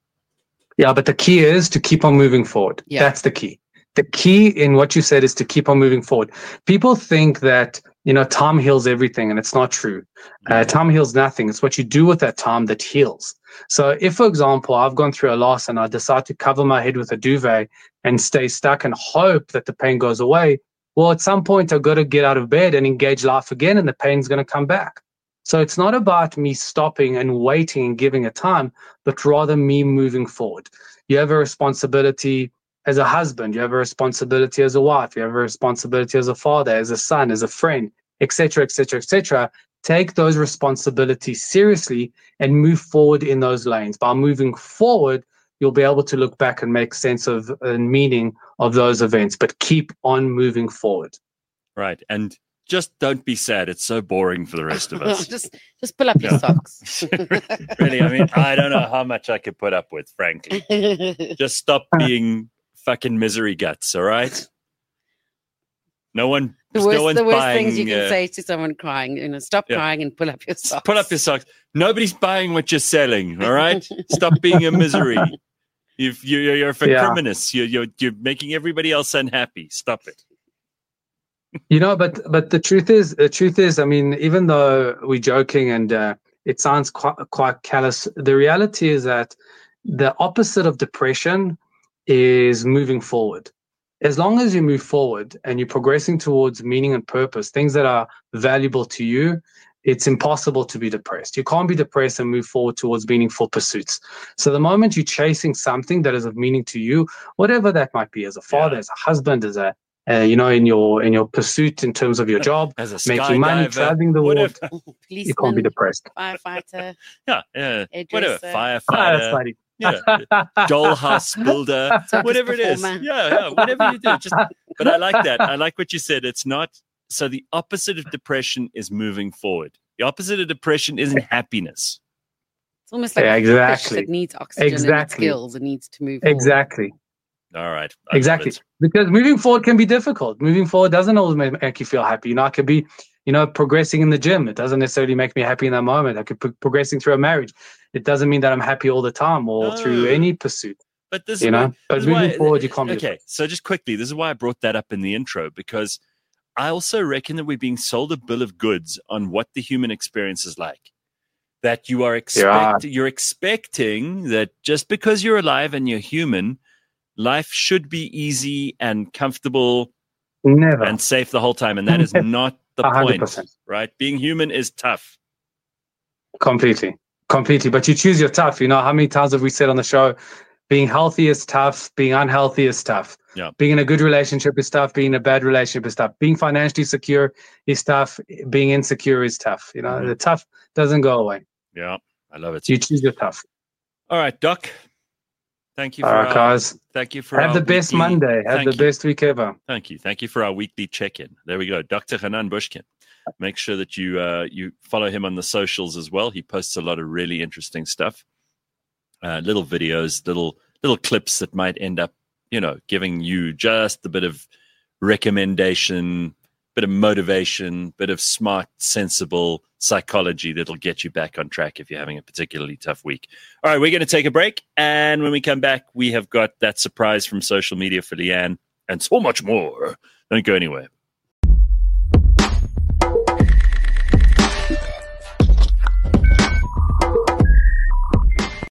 Yeah, but the key is to keep on moving forward. Yeah. That's the key. The key in what you said is to keep on moving forward. People think that, you know, time heals everything, and it's not true. Uh, time heals nothing. It's what you do with that time that heals. So if, for example, I've gone through a loss and I decide to cover my head with a duvet and stay stuck and hope that the pain goes away, well, at some point I've got to get out of bed and engage life again, and the pain's going to come back. So it's not about me stopping and waiting and giving it time, but rather me moving forward. You have a responsibility as a husband, you have a responsibility as a wife, you have a responsibility as a father, as a son, as a friend, et cetera, et cetera, et cetera. Take those responsibilities seriously and move forward in those lanes. By moving forward, you'll be able to look back and make sense of and meaning of those events, but keep on moving forward. Right. And just don't be sad. It's so boring for the rest of us. just just pull up your Yeah. socks. Really, I mean, I don't know how much I could put up with, frankly. Just stop being fucking misery guts, all right? No one, The no worst, one's the worst buying. things you can uh, say to someone crying, you know, stop Yeah. crying and pull up your socks. Pull up your socks. Nobody's buying what you're selling, all right? Stop being a misery. You've, you, you're, you're a Yeah. criminus. You're, you're, you're making everybody else unhappy. Stop it. You know, but but the truth is, the truth is, I mean, even though we're joking and uh, it sounds quite quite callous, the reality is that the opposite of depression is moving forward. As long as you move forward and you're progressing towards meaning and purpose, things that are valuable to you, it's impossible to be depressed. You can't be depressed and move forward towards meaningful pursuits. So the moment you're chasing something that is of meaning to you, whatever that might be, as a father, Yeah. as a husband, as a uh, you know, in your in your pursuit in terms of your job, As a making money, skydiver, traveling the world, whatever. you can't be Policeman, depressed. firefighter, Yeah, yeah. Whatever. hairdresser, Ah, that's Firefighter. funny. Yeah. Dollhouse builder. circus Whatever it is. performer. Yeah, yeah. Whatever you do. Just but I like that. I like what you said. It's not so the opposite of depression is moving forward. The opposite of depression isn't happiness. It's almost like Yeah, a fish exactly. that needs oxygen and Exactly. its gills and needs to move forward. Exactly. All right. I love Exactly. it. Because moving forward can be difficult. Moving forward doesn't always make, make you feel happy. You know, I could be, you know, progressing in the gym. It doesn't necessarily make me happy in that moment. I could be progressing through a marriage. It doesn't mean that I'm happy all the time or through No. any pursuit, But this you is know. why, But this is moving why- forward, you can't be. Okay, so just quickly, this is why I brought that up in the intro, because I also reckon that we're being sold a bill of goods on what the human experience is like. That you are expect, you're expecting that just because you're alive and you're human, life should be easy and comfortable Never. and safe the whole time. And that is not the A hundred point, percent. right? Being human is tough. Completely. Completely. But you choose your tough. You know, how many times have we said on the show, being healthy is tough, being unhealthy is tough. Yeah. Being in a good relationship is tough, being in a bad relationship is tough. Being financially secure is tough, being insecure is tough. You know, Mhm. the tough doesn't go away. Yeah, I love it. You choose your tough. All right, Doc. Thank you for All right, our, guys. thank you for Have our the best weekly- Monday. Have Thank the you. best week ever. Thank you. Thank you for our weekly check-in. There we go. Doctor Hanan Bushkin. Make sure that you uh, you follow him on the socials as well. He posts a lot of really interesting stuff. Uh, little videos, little little clips that might end up, you know, giving you just a bit of recommendation, bit of motivation, bit of smart, sensible psychology that'll get you back on track if you're having a particularly tough week. All right, we're going to take a break. And when we come back, we have got that surprise from social media for Leanne and so much more. Don't go anywhere.